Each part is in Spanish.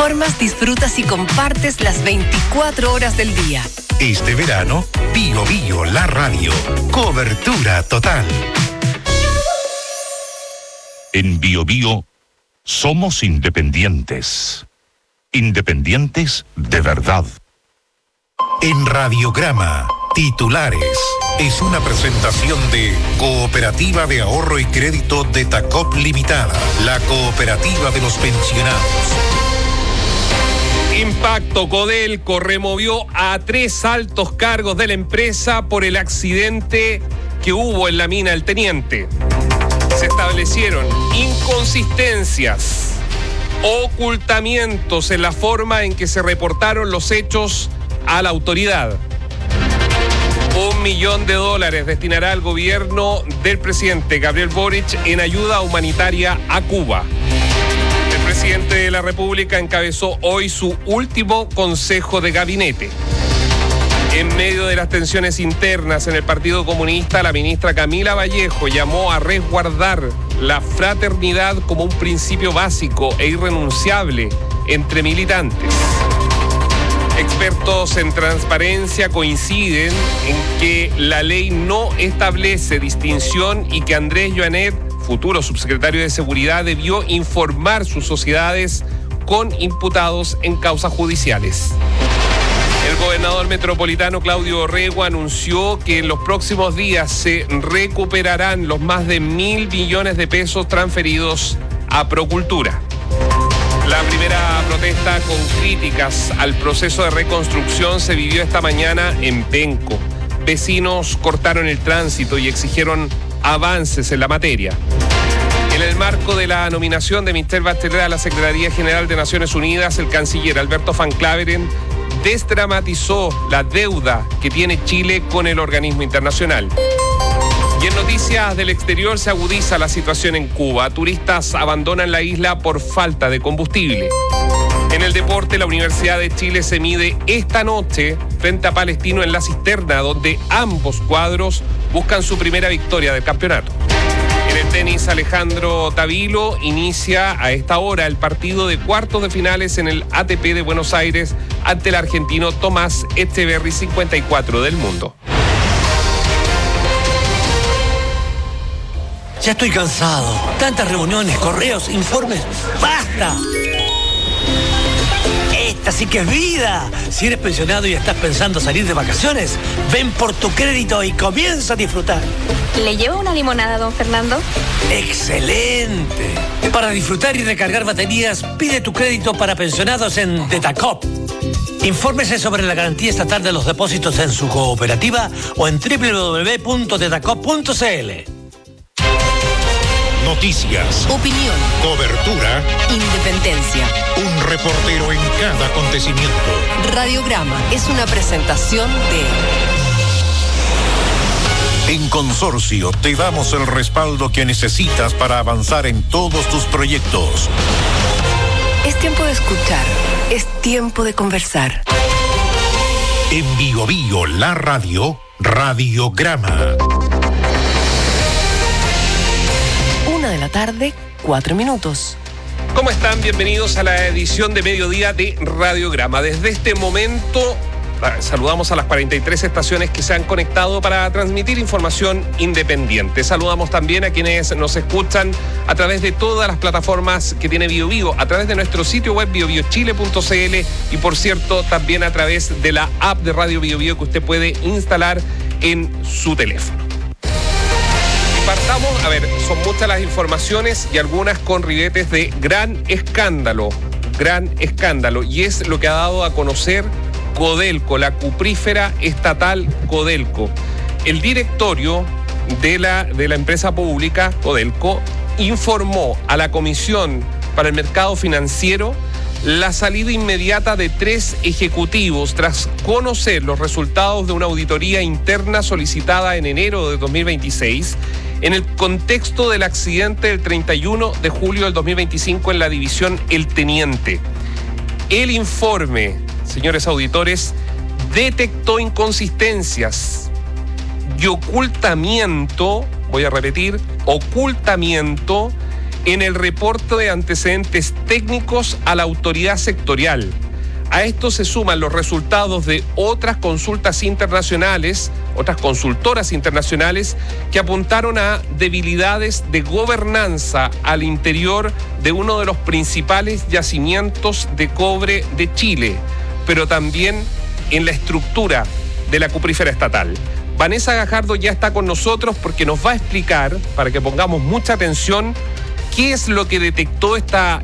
informas, disfrutas y compartes las 24 horas del día. Este verano, Bio Bio, la radio. Cobertura total. En Bio Bio somos independientes. Independientes de verdad. En Radiograma, titulares. Es una presentación de Cooperativa de Ahorro y Crédito de Tacop Limitada, la cooperativa de los pensionados. Impacto. Codelco removió a 3 altos cargos de la empresa por el accidente que hubo en la mina del Teniente. Se establecieron inconsistencias, ocultamientos en la forma en que se reportaron los hechos a la autoridad. $1 millón destinará el gobierno del presidente Gabriel Boric en ayuda humanitaria a Cuba. El presidente de la República encabezó hoy su último consejo de gabinete. En medio de las tensiones internas en el Partido Comunista, la ministra Camila Vallejo llamó a resguardar la fraternidad como un principio básico e irrenunciable entre militantes. Expertos en transparencia coinciden en que la ley no establece distinción y que Andrés Joanet, futuro subsecretario de Seguridad, debió informar sus sociedades con imputados en causas judiciales. El gobernador metropolitano Claudio Orrego anunció que en los próximos días se recuperarán los más de 1.000 millones de pesos transferidos a Procultura. La primera protesta con críticas al proceso de reconstrucción se vivió esta mañana en Penco. Vecinos cortaron el tránsito y exigieron avances en la materia. En el marco de la nominación de Michelle Bachelet a la Secretaría General de Naciones Unidas, el canciller Alberto Van Claveren desdramatizó la deuda que tiene Chile con el organismo internacional. Y en noticias del exterior se agudiza la situación en Cuba. Turistas abandonan la isla por falta de combustible. En el deporte, la Universidad de Chile se mide esta noche frente a Palestino en La Cisterna, donde ambos cuadros buscan su primera victoria del campeonato. En el tenis, Alejandro Tavilo inicia a esta hora el partido de cuartos de finales en el ATP de Buenos Aires ante el argentino Tomás Echeverry, 54 del mundo. Ya estoy cansado. Tantas reuniones, correos, informes. ¡Basta! Esta sí que es vida. Si eres pensionado y estás pensando salir de vacaciones, ven por tu crédito y comienza a disfrutar. ¿Le llevo una limonada, don Fernando? ¡Excelente! Para disfrutar y recargar baterías, pide tu crédito para pensionados en Tetacop. Infórmese sobre la garantía estatal de los depósitos en su cooperativa o en www.tetacop.cl. Noticias, Opinión, cobertura, independencia. un reportero en cada acontecimiento. Radiograma es una presentación de... En Consorcio te damos el respaldo que necesitas para avanzar en todos tus proyectos. Es tiempo de escuchar, es tiempo de conversar. En Bio Bio, la radio, Radiograma. 1:04 p.m. ¿Cómo están? Bienvenidos a la edición de mediodía de Radiograma. Desde este momento saludamos a las 43 estaciones que se han conectado para transmitir información independiente. Saludamos también a quienes nos escuchan a través de todas las plataformas que tiene Bio Bio, a través de nuestro sitio web biobiochile.cl y, por cierto, también a través de la app de Radio Bio Bio que usted puede instalar en su teléfono. Partamos, son muchas las informaciones y algunas con ribetes de gran escándalo, y es lo que ha dado a conocer Codelco, la cuprífera estatal Codelco. El directorio de la empresa pública Codelco informó a la Comisión para el Mercado Financiero la salida inmediata de 3 ejecutivos tras conocer los resultados de una auditoría interna solicitada en enero de 2026 en el contexto del accidente del 31 de julio del 2025 en la división El Teniente. El informe, señores auditores, detectó inconsistencias y ocultamiento, voy a repetir, ocultamiento en el reporte de antecedentes técnicos a la autoridad sectorial. A esto se suman los resultados de otras consultas internacionales, otras consultoras internacionales que apuntaron a debilidades de gobernanza al interior de uno de los principales yacimientos de cobre de Chile, pero también en la estructura de la cuprífera estatal. Vanessa Gajardo ya está con nosotros porque nos va a explicar, para que pongamos mucha atención, qué es lo que detectó esta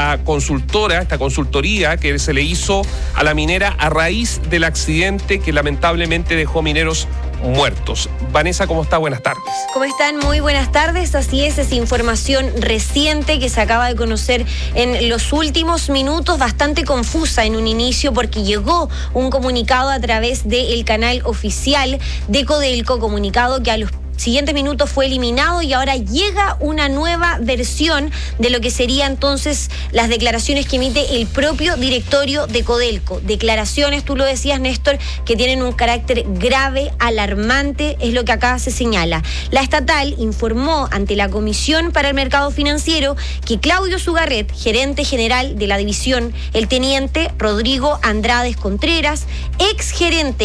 consultoría que se le hizo a la minera a raíz del accidente que lamentablemente dejó mineros muertos. Vanessa, ¿cómo está? Buenas tardes. ¿Cómo están? Muy buenas tardes. Así es información reciente que se acaba de conocer en los últimos minutos, bastante confusa en un inicio porque llegó un comunicado a través del canal oficial de Codelco, comunicado que a los siguientes minutos fue eliminado y ahora llega una nueva versión de lo que serían entonces las declaraciones que emite el propio directorio de Codelco. Declaraciones, tú lo decías, Néstor, que tienen un carácter grave, alarmante, es lo que acá se señala. La estatal informó ante la Comisión para el Mercado Financiero que Claudio Zugarret, gerente general de la división, el teniente Rodrigo Andrades Contreras, exgerente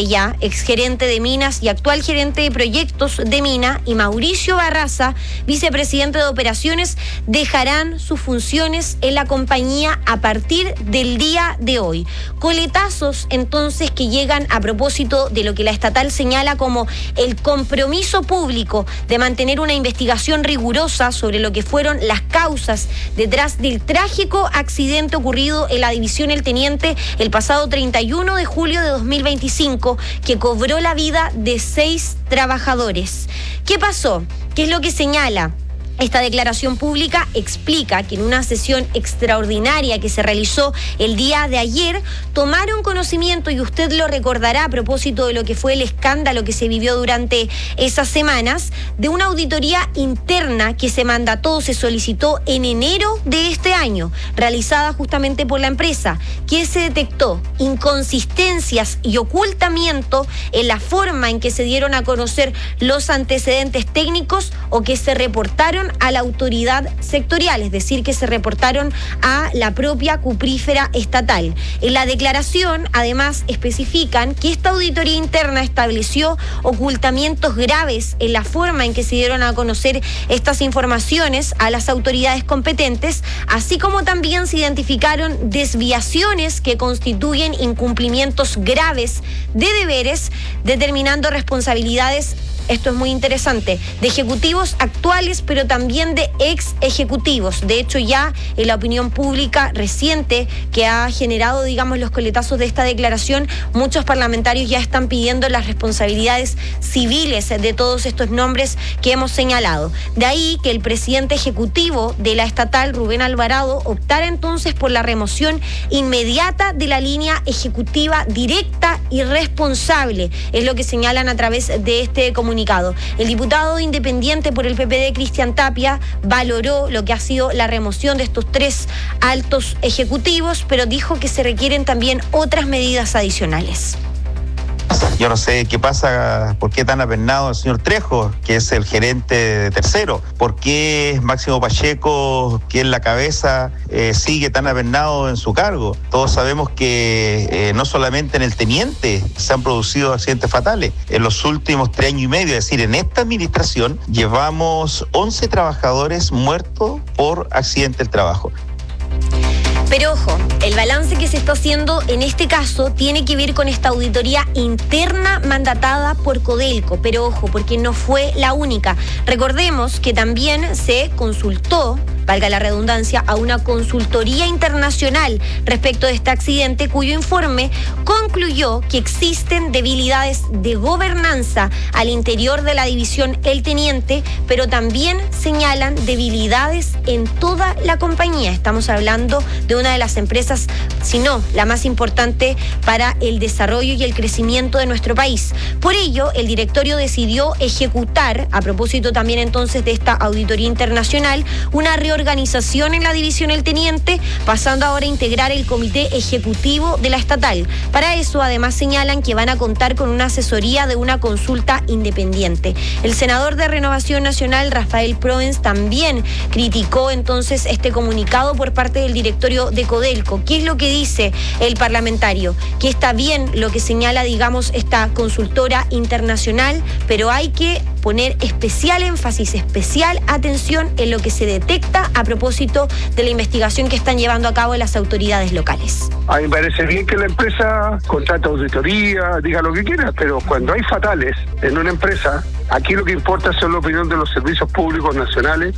de Minas y actual gerente de proyectos de Minas, y Mauricio Barraza, vicepresidente de operaciones, dejarán sus funciones en la compañía a partir del día de hoy. Coletazos entonces que llegan a propósito de lo que la estatal señala como el compromiso público de mantener una investigación rigurosa sobre lo que fueron las causas detrás del trágico accidente ocurrido en la división El Teniente el pasado 31 de julio de 2025, que cobró la vida de 6 trabajadores. ¿Qué pasó? ¿Qué es lo que señala? Esta declaración pública explica que en una sesión extraordinaria que se realizó el día de ayer, tomaron conocimiento, y usted lo recordará a propósito de lo que fue el escándalo que se vivió durante esas semanas, de una auditoría interna que se mandató, se solicitó en enero de este año, realizada justamente por la empresa, que se detectó inconsistencias y ocultamiento en la forma en que se dieron a conocer los antecedentes técnicos o que se reportaron a la autoridad sectorial, es decir, que se reportaron a la propia cuprífera estatal. En la declaración, además, especifican que esta auditoría interna estableció ocultamientos graves en la forma en que se dieron a conocer estas informaciones a las autoridades competentes, así como también se identificaron desviaciones que constituyen incumplimientos graves de deberes, determinando responsabilidades. Esto es muy interesante, de ejecutivos actuales, pero también de ex ejecutivos. De hecho, ya en la opinión pública reciente que ha generado, digamos, los coletazos de esta declaración, muchos parlamentarios ya están pidiendo las responsabilidades civiles de todos estos nombres que hemos señalado. De ahí que el presidente ejecutivo de la estatal, Rubén Alvarado, optara entonces por la remoción inmediata de la línea ejecutiva directa y responsable. Es lo que señalan a través de este comunicado. El diputado independiente por el PPD, Cristian Tapia, valoró lo que ha sido la remoción de estos 3 altos ejecutivos, pero dijo que se requieren también otras medidas adicionales. Yo no sé qué pasa, por qué tan apernado el señor Trejo, que es el gerente de Tercero, por qué Máximo Pacheco, que es la cabeza, sigue tan apernado en su cargo. Todos sabemos que no solamente en el Teniente se han producido accidentes fatales. En los últimos 3 años y medio, es decir, en esta administración, llevamos 11 trabajadores muertos por accidente del trabajo. Pero ojo, el balance que se está haciendo en este caso tiene que ver con esta auditoría interna mandatada por Codelco. Pero ojo, porque no fue la única. Recordemos que también se consultó, valga la redundancia, a una consultoría internacional respecto de este accidente, cuyo informe concluyó que existen debilidades de gobernanza al interior de la división El Teniente, pero también señalan debilidades en toda la compañía. Estamos hablando de una de las empresas, si no la más importante para el desarrollo y el crecimiento de nuestro país. Por ello, el directorio decidió ejecutar, a propósito también entonces de esta auditoría internacional, una reorganización reorganización en la división El Teniente, pasando ahora a integrar el comité ejecutivo de la estatal. Para eso, además, señalan que van a contar con una asesoría de una consulta independiente. El senador de Renovación Nacional, Rafael Proens, también criticó entonces este comunicado por parte del directorio de Codelco. ¿Qué es lo que dice el parlamentario? Que está bien lo que señala, digamos, esta consultora internacional, pero hay que poner especial énfasis, especial atención en lo que se detecta a propósito de la investigación que están llevando a cabo las autoridades locales. A mí me parece bien que la empresa contrate auditoría, diga lo que quiera, pero cuando hay fatales en una empresa, aquí lo que importa es la opinión de los servicios públicos nacionales.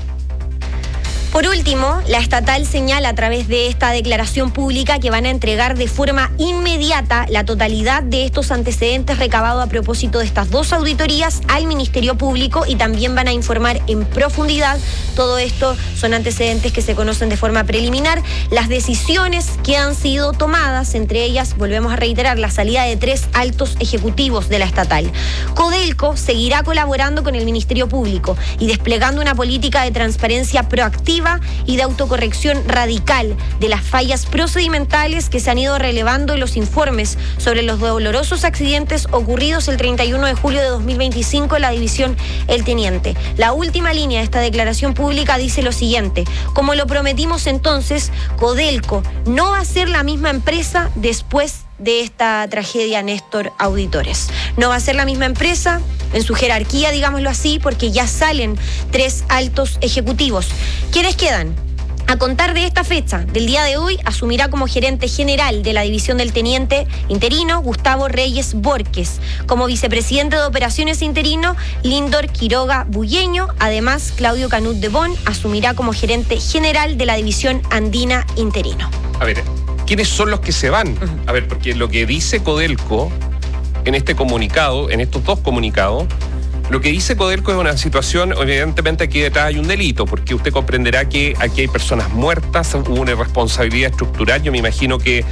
Por último, la estatal señala a través de esta declaración pública que van a entregar de forma inmediata la totalidad de estos antecedentes recabados a propósito de estas dos auditorías al Ministerio Público y también van a informar en profundidad. Todo esto son antecedentes que se conocen de forma preliminar, las decisiones que han sido tomadas, entre ellas, volvemos a reiterar, la salida de 3 altos ejecutivos de la estatal. Codelco seguirá colaborando con el Ministerio Público y desplegando una política de transparencia proactiva y de autocorrección radical de las fallas procedimentales que se han ido relevando en los informes sobre los dolorosos accidentes ocurridos el 31 de julio de 2025 en la división El Teniente. La última línea de esta declaración pública dice lo siguiente: como lo prometimos entonces, Codelco no va a ser la misma empresa después de esta tragedia, Néstor, auditores. No va a ser la misma empresa en su jerarquía, digámoslo así, porque ya salen 3 altos ejecutivos. ¿Quiénes quedan? A contar de esta fecha, del día de hoy, asumirá como gerente general de la división del Teniente interino Gustavo Reyes Borges. Como vicepresidente de operaciones interino, Lindor Quiroga Bulleño. Además, Claudio Canut de Bon asumirá como gerente general de la división andina interino. A ver, ¿quiénes son los que se van? A ver, porque lo que dice Codelco en este comunicado, en estos dos comunicados, lo que dice Codelco es una situación, evidentemente aquí detrás hay un delito, porque usted comprenderá que aquí hay personas muertas, hubo una irresponsabilidad estructural. Yo me imagino que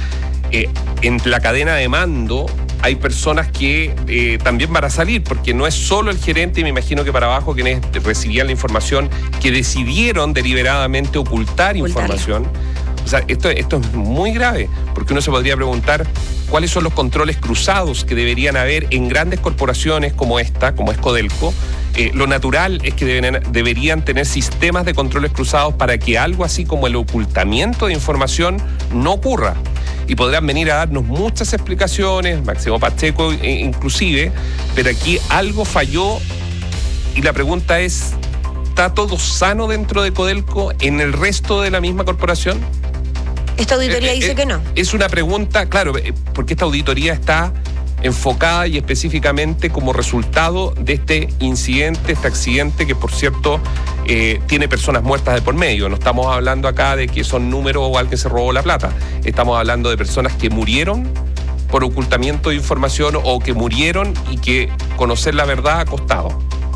en la cadena de mando hay personas que también van a salir, porque no es solo el gerente, y me imagino que para abajo quienes recibían la información, que decidieron deliberadamente ocultar información. O sea, esto es muy grave, porque uno se podría preguntar cuáles son los controles cruzados que deberían haber en grandes corporaciones como esta, como es Codelco. Lo natural es que deberían tener sistemas de controles cruzados para que algo así como el ocultamiento de información no ocurra. Y podrán venir a darnos muchas explicaciones, Máximo Pacheco inclusive, pero aquí algo falló y la pregunta es, ¿está todo sano dentro de Codelco en el resto de la misma corporación? Esta auditoría dice que no. Es una pregunta, claro, porque esta auditoría está enfocada y específicamente como resultado de este incidente, este accidente que, por cierto, tiene personas muertas de por medio. No estamos hablando acá de que son números o alguien se robó la plata. Estamos hablando de personas que murieron por ocultamiento de información o que murieron y que conocer la verdad ha costado.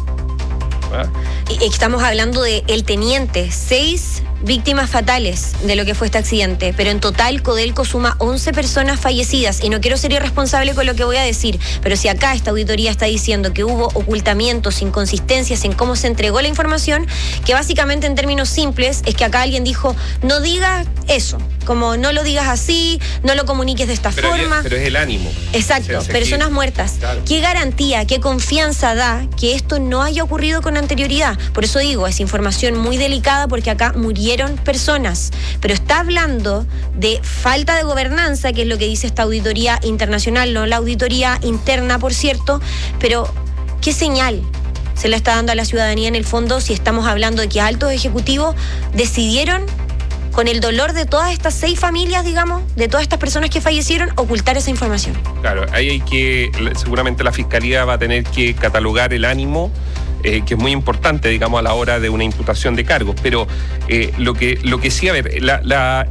¿Ah? Estamos hablando de El Teniente, 6 víctimas fatales de lo que fue este accidente, pero en total Codelco suma 11 personas fallecidas, y no quiero ser irresponsable con lo que voy a decir, pero si acá esta auditoría está diciendo que hubo ocultamientos, inconsistencias en cómo se entregó la información, que básicamente en términos simples es que acá alguien dijo, no digas eso, como no lo digas así, no lo comuniques de esta forma. Pero es el ánimo. Exacto, personas muertas. Claro. ¿Qué garantía, qué confianza da que esto no haya ocurrido con anterioridad? Por eso digo, es información muy delicada, porque acá murieron personas, pero está hablando de falta de gobernanza, que es lo que dice esta auditoría internacional, no la auditoría interna, por cierto, pero ¿qué señal se le está dando a la ciudadanía en el fondo si estamos hablando de que altos ejecutivos decidieron, con el dolor de todas estas 6 familias, digamos, de todas estas personas que fallecieron, ocultar esa información? Claro, ahí hay que, seguramente la Fiscalía va a tener que catalogar el ánimo, que es muy importante, digamos, a la hora de una imputación de cargos. Pero lo que sí, a ver, la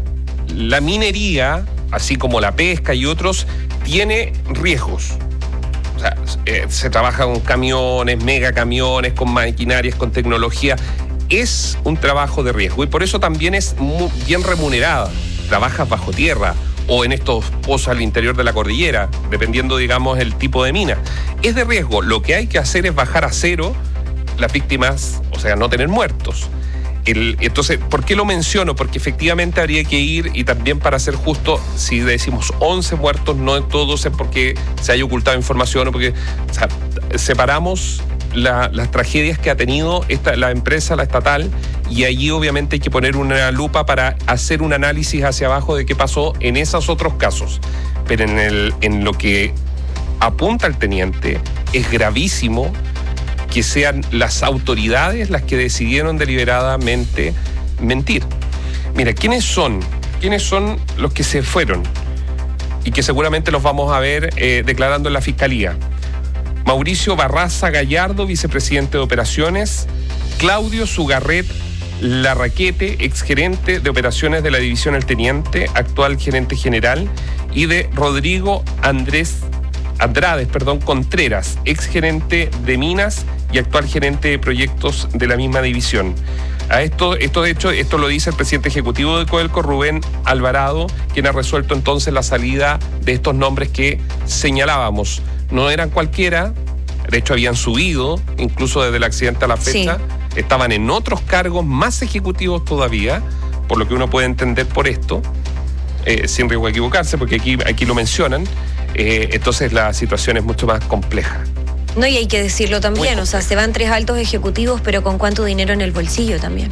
minería, así como la pesca y otros, tiene riesgos. O sea, se trabaja con camiones, megacamiones, con maquinarias, con tecnología. Es un trabajo de riesgo y por eso también es muy bien remunerada. Trabajas bajo tierra o en estos pozos al interior de la cordillera, dependiendo, digamos, el tipo de mina. Es de riesgo. Lo que hay que hacer es bajar a cero las víctimas, o sea, no tener muertos. Entonces, ¿por qué lo menciono? Porque efectivamente habría que ir, y también para ser justo, si decimos 11 muertos, no todos es porque se haya ocultado información o porque separamos las tragedias que ha tenido la empresa, la estatal, y allí obviamente hay que poner una lupa para hacer un análisis hacia abajo de qué pasó en esos otros casos. Pero en lo que apunta el teniente, es gravísimo que sean las autoridades las que decidieron deliberadamente mentir. Mira, ¿quiénes son los que se fueron? Y que seguramente los vamos a ver declarando en la Fiscalía. Mauricio Barraza Gallardo, vicepresidente de Operaciones. Claudio Sugarret Larraquete, exgerente de Operaciones de la División El Teniente, actual gerente general. Y de Rodrigo Andrades Contreras, exgerente de Minas y actual gerente de proyectos de la misma división. Esto lo dice el presidente ejecutivo de Codelco, Rubén Alvarado, quien ha resuelto entonces la salida de estos nombres que señalábamos. No eran cualquiera, de hecho habían subido, incluso desde el accidente a la fecha, sí. Estaban en otros cargos más ejecutivos todavía, por lo que uno puede entender por esto, sin riesgo de equivocarse, porque aquí lo mencionan. Entonces la situación es mucho más compleja. No, y hay que decirlo también, o sea, se van 3 altos ejecutivos, pero ¿con cuánto dinero en el bolsillo también?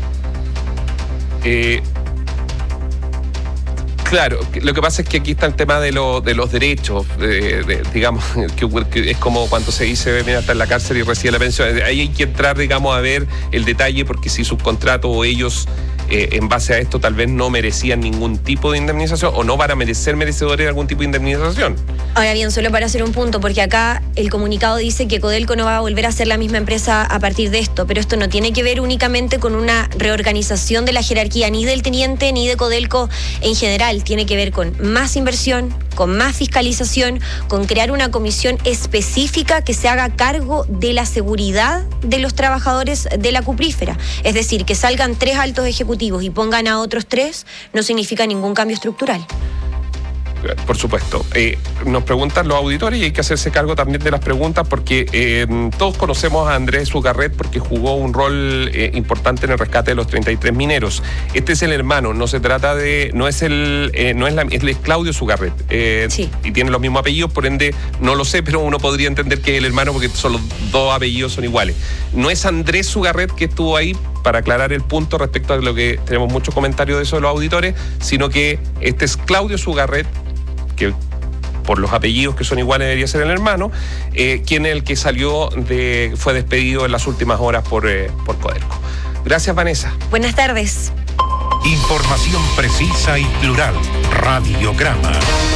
Claro, lo que pasa es que aquí está el tema de los derechos, digamos, que es como cuando se dice, mira, está en la cárcel y recibe la pensión. Ahí hay que entrar, digamos, a ver el detalle, porque si sus contratos o ellos, en base a esto, tal vez no merecían ningún tipo de indemnización o no van a ser merecedores de algún tipo de indemnización. Ahora bien, solo para hacer un punto, porque acá el comunicado dice que Codelco no va a volver a ser la misma empresa a partir de esto, pero esto no tiene que ver únicamente con una reorganización de la jerarquía ni del teniente ni de Codelco en general. Tiene que ver con más inversión, con más fiscalización, con crear una comisión específica que se haga cargo de la seguridad de los trabajadores de la cuprífera. Es decir, que salgan 3 altos ejecutivos y pongan a otros 3 no significa ningún cambio estructural. Por supuesto. Nos preguntan los auditores y hay que hacerse cargo también de las preguntas, porque todos conocemos a Andrés Sugarret porque jugó un rol importante en el rescate de los 33 mineros. Este es el hermano, no se trata de... es Claudio Sugarret. Sí. Y tiene los mismos apellidos, por ende no lo sé, pero uno podría entender que es el hermano porque los 2 apellidos son iguales. No es Andrés Sugarret que estuvo ahí, para aclarar el punto respecto a lo que tenemos muchos comentarios de eso de los auditores, sino que este es Claudio Sugarret, que por los apellidos que son iguales debería ser el hermano, quien es el que fue despedido en las últimas horas por Codelco. Gracias, Vanessa. Buenas tardes. Información precisa y plural. Radiograma.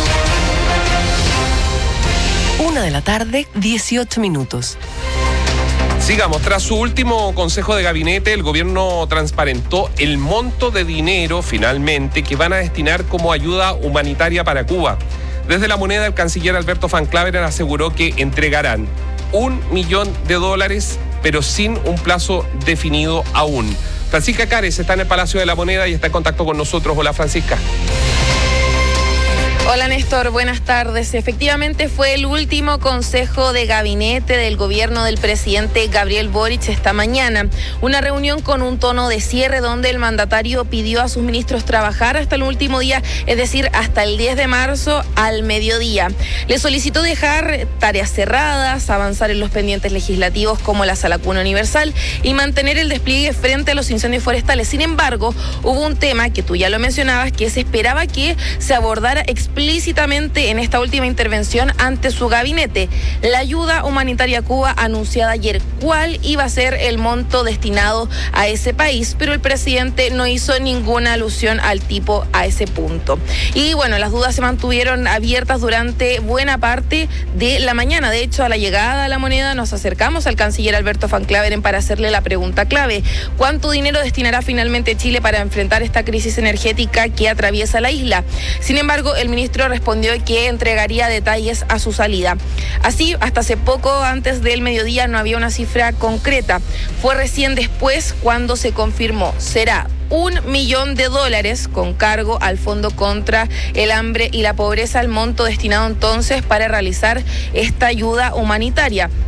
1:18 p.m. Sigamos. Tras su último consejo de gabinete, el gobierno transparentó el monto de dinero, finalmente, que van a destinar como ayuda humanitaria para Cuba. Desde La Moneda, el canciller Alberto Van Claveren aseguró que entregarán $1 millón, pero sin un plazo definido aún. Francisca Cares está en el Palacio de La Moneda y está en contacto con nosotros. Hola, Francisca. Hola Néstor, buenas tardes. Efectivamente fue el último consejo de gabinete del gobierno del presidente Gabriel Boric esta mañana. Una reunión con un tono de cierre donde el mandatario pidió a sus ministros trabajar hasta el último día, es decir, hasta el 10 de marzo al mediodía. Le solicitó dejar tareas cerradas, avanzar en los pendientes legislativos como la Sala Cuna Universal y mantener el despliegue frente a los incendios forestales. Sin embargo, hubo un tema que tú ya lo mencionabas, que se esperaba que se abordara explícitamente en esta última intervención ante su gabinete: la ayuda humanitaria a Cuba anunciada ayer. ¿Cuál iba a ser el monto destinado a ese país? Pero el presidente no hizo ninguna alusión a ese punto. Y bueno, las dudas se mantuvieron abiertas durante buena parte de la mañana. De hecho, a la llegada a La Moneda nos acercamos al canciller Alberto Van Claveren para hacerle la pregunta clave: ¿cuánto dinero destinará finalmente Chile para enfrentar esta crisis energética que atraviesa la isla? Sin embargo, el ministro respondió que entregaría detalles a su salida. Así, hasta hace poco, antes del mediodía, no había una cifra concreta. Fue recién después cuando se confirmó: será $1 millón con cargo al Fondo contra el Hambre y la Pobreza, el monto destinado entonces para realizar esta ayuda humanitaria.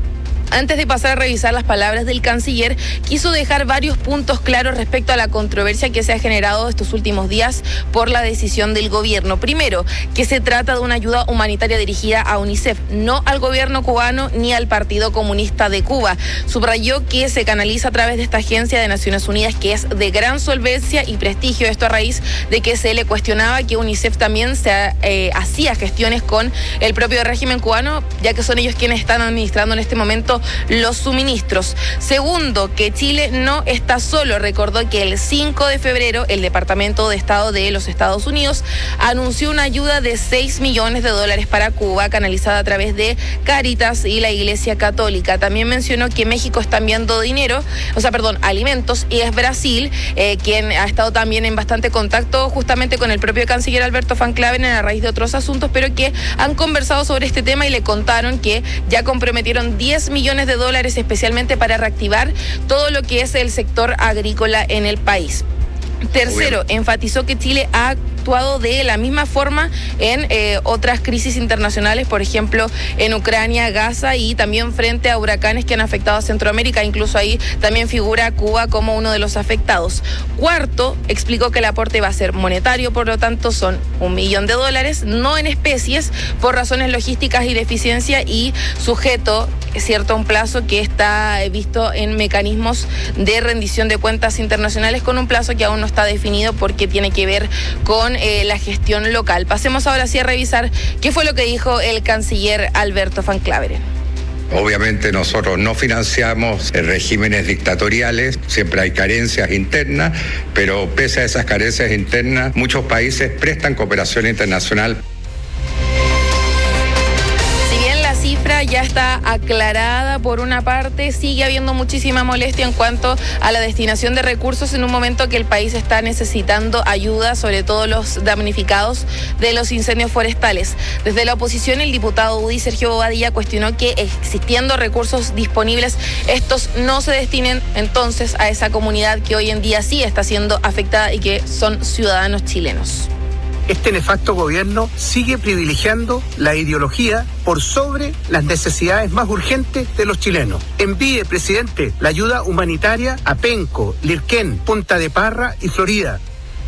Antes de pasar a revisar las palabras del canciller, quiso dejar varios puntos claros respecto a la controversia que se ha generado estos últimos días por la decisión del gobierno. Primero, que se trata de una ayuda humanitaria dirigida a UNICEF, no al gobierno cubano ni al Partido Comunista de Cuba. Subrayó que se canaliza a través de esta agencia de Naciones Unidas, que es de gran solvencia y prestigio. Esto a raíz de que se le cuestionaba que UNICEF también hacía gestiones con el propio régimen cubano, ya que son ellos quienes están administrando en este momento los suministros. Segundo, que Chile no está solo. Recordó que el 5 de febrero el Departamento de Estado de los Estados Unidos anunció una ayuda de $6 millones para Cuba, canalizada a través de Cáritas y la Iglesia Católica. También mencionó que México está enviando alimentos, y es Brasil quien ha estado también en bastante contacto justamente con el propio canciller Alberto Van Claveren a raíz de otros asuntos, pero que han conversado sobre este tema y le contaron que ya comprometieron $10 millones especialmente para reactivar todo lo que es el sector agrícola en el país. Tercero, enfatizó que Chile ha actuado de la misma forma en otras crisis internacionales, por ejemplo en Ucrania, Gaza, y también frente a huracanes que han afectado a Centroamérica. Incluso ahí también figura Cuba como uno de los afectados. Cuarto, explicó que el aporte va a ser monetario, por lo tanto son $1 millón, no en especies, por razones logísticas y de eficiencia, y sujeto a un plazo que está visto en mecanismos de rendición de cuentas internacionales, con un plazo que aún no está definido porque tiene que ver con la gestión local. Pasemos ahora sí a revisar qué fue lo que dijo el canciller Alberto Van Claveren. Obviamente nosotros no financiamos regímenes dictatoriales, siempre hay carencias internas, pero pese a esas carencias internas, muchos países prestan cooperación internacional. Cifra ya está aclarada por una parte, sigue habiendo muchísima molestia en cuanto a la destinación de recursos en un momento que el país está necesitando ayuda, sobre todo los damnificados de los incendios forestales. Desde la oposición, el diputado UDI Sergio Bobadilla cuestionó que, existiendo recursos disponibles, estos no se destinen entonces a esa comunidad que hoy en día sí está siendo afectada y que son ciudadanos chilenos. Este nefasto gobierno sigue privilegiando la ideología por sobre las necesidades más urgentes de los chilenos. Envíe, presidente, la ayuda humanitaria a Penco, Lirquén, Punta de Parra y Florida.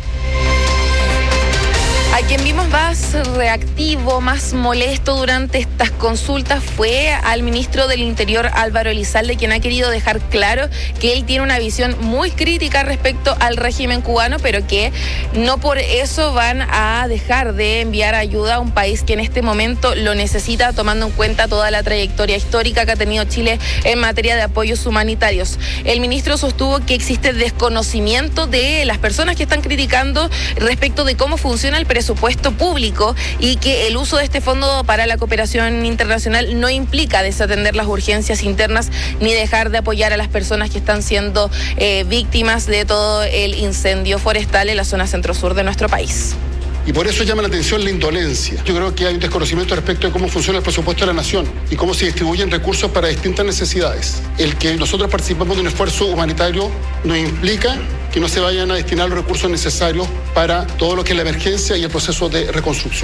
A quien vimos más reactivo, más molesto durante estas consultas fue al ministro del Interior, Álvaro Elizalde, quien ha querido dejar claro que él tiene una visión muy crítica respecto al régimen cubano, pero que no por eso van a dejar de enviar ayuda a un país que en este momento lo necesita, tomando en cuenta toda la trayectoria histórica que ha tenido Chile en materia de apoyos humanitarios. El ministro sostuvo que existe desconocimiento de las personas que están criticando respecto de cómo funciona el presupuesto público, y que el uso de este fondo para la cooperación internacional no implica desatender las urgencias internas ni dejar de apoyar a las personas que están siendo víctimas de todo el incendio forestal en la zona centro-sur de nuestro país. Y por eso llama la atención la indolencia. Yo creo que hay un desconocimiento respecto de cómo funciona el presupuesto de la nación y cómo se distribuyen recursos para distintas necesidades. El que nosotros participemos de un esfuerzo humanitario no implica que no se vayan a destinar los recursos necesarios para todo lo que es la emergencia y el proceso de reconstrucción.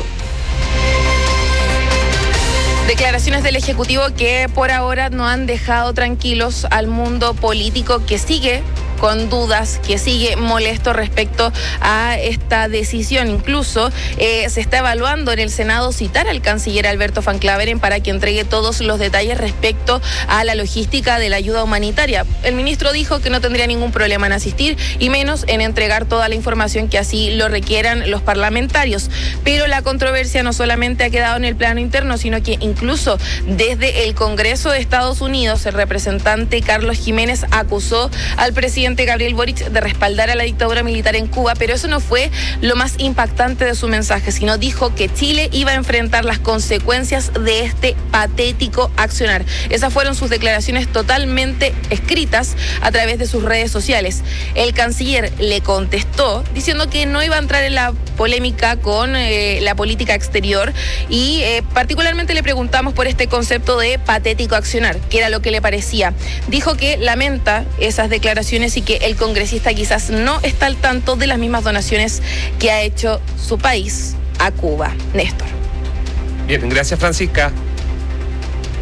Declaraciones del Ejecutivo que por ahora no han dejado tranquilos al mundo político, que sigue con dudas, que sigue molesto respecto a esta decisión. Incluso se está evaluando en el Senado citar al canciller Alberto Van Claveren para que entregue todos los detalles respecto a la logística de la ayuda humanitaria. El ministro dijo que no tendría ningún problema en asistir y menos en entregar toda la información que así lo requieran los parlamentarios. Pero la controversia no solamente ha quedado en el plano interno, sino que incluso desde el Congreso de Estados Unidos, el representante Carlos Jiménez acusó al presidente Gabriel Boric de respaldar a la dictadura militar en Cuba, pero eso no fue lo más impactante de su mensaje, sino dijo que Chile iba a enfrentar las consecuencias de este patético accionar. Esas fueron sus declaraciones totalmente escritas a través de sus redes sociales. El canciller le contestó diciendo que no iba a entrar en la polémica con la política exterior y particularmente le preguntamos por este concepto de patético accionar, que era lo que le parecía. Dijo que lamenta esas declaraciones y que el congresista quizás no está al tanto de las mismas donaciones que ha hecho su país a Cuba. Néstor. Bien, gracias, Francisca.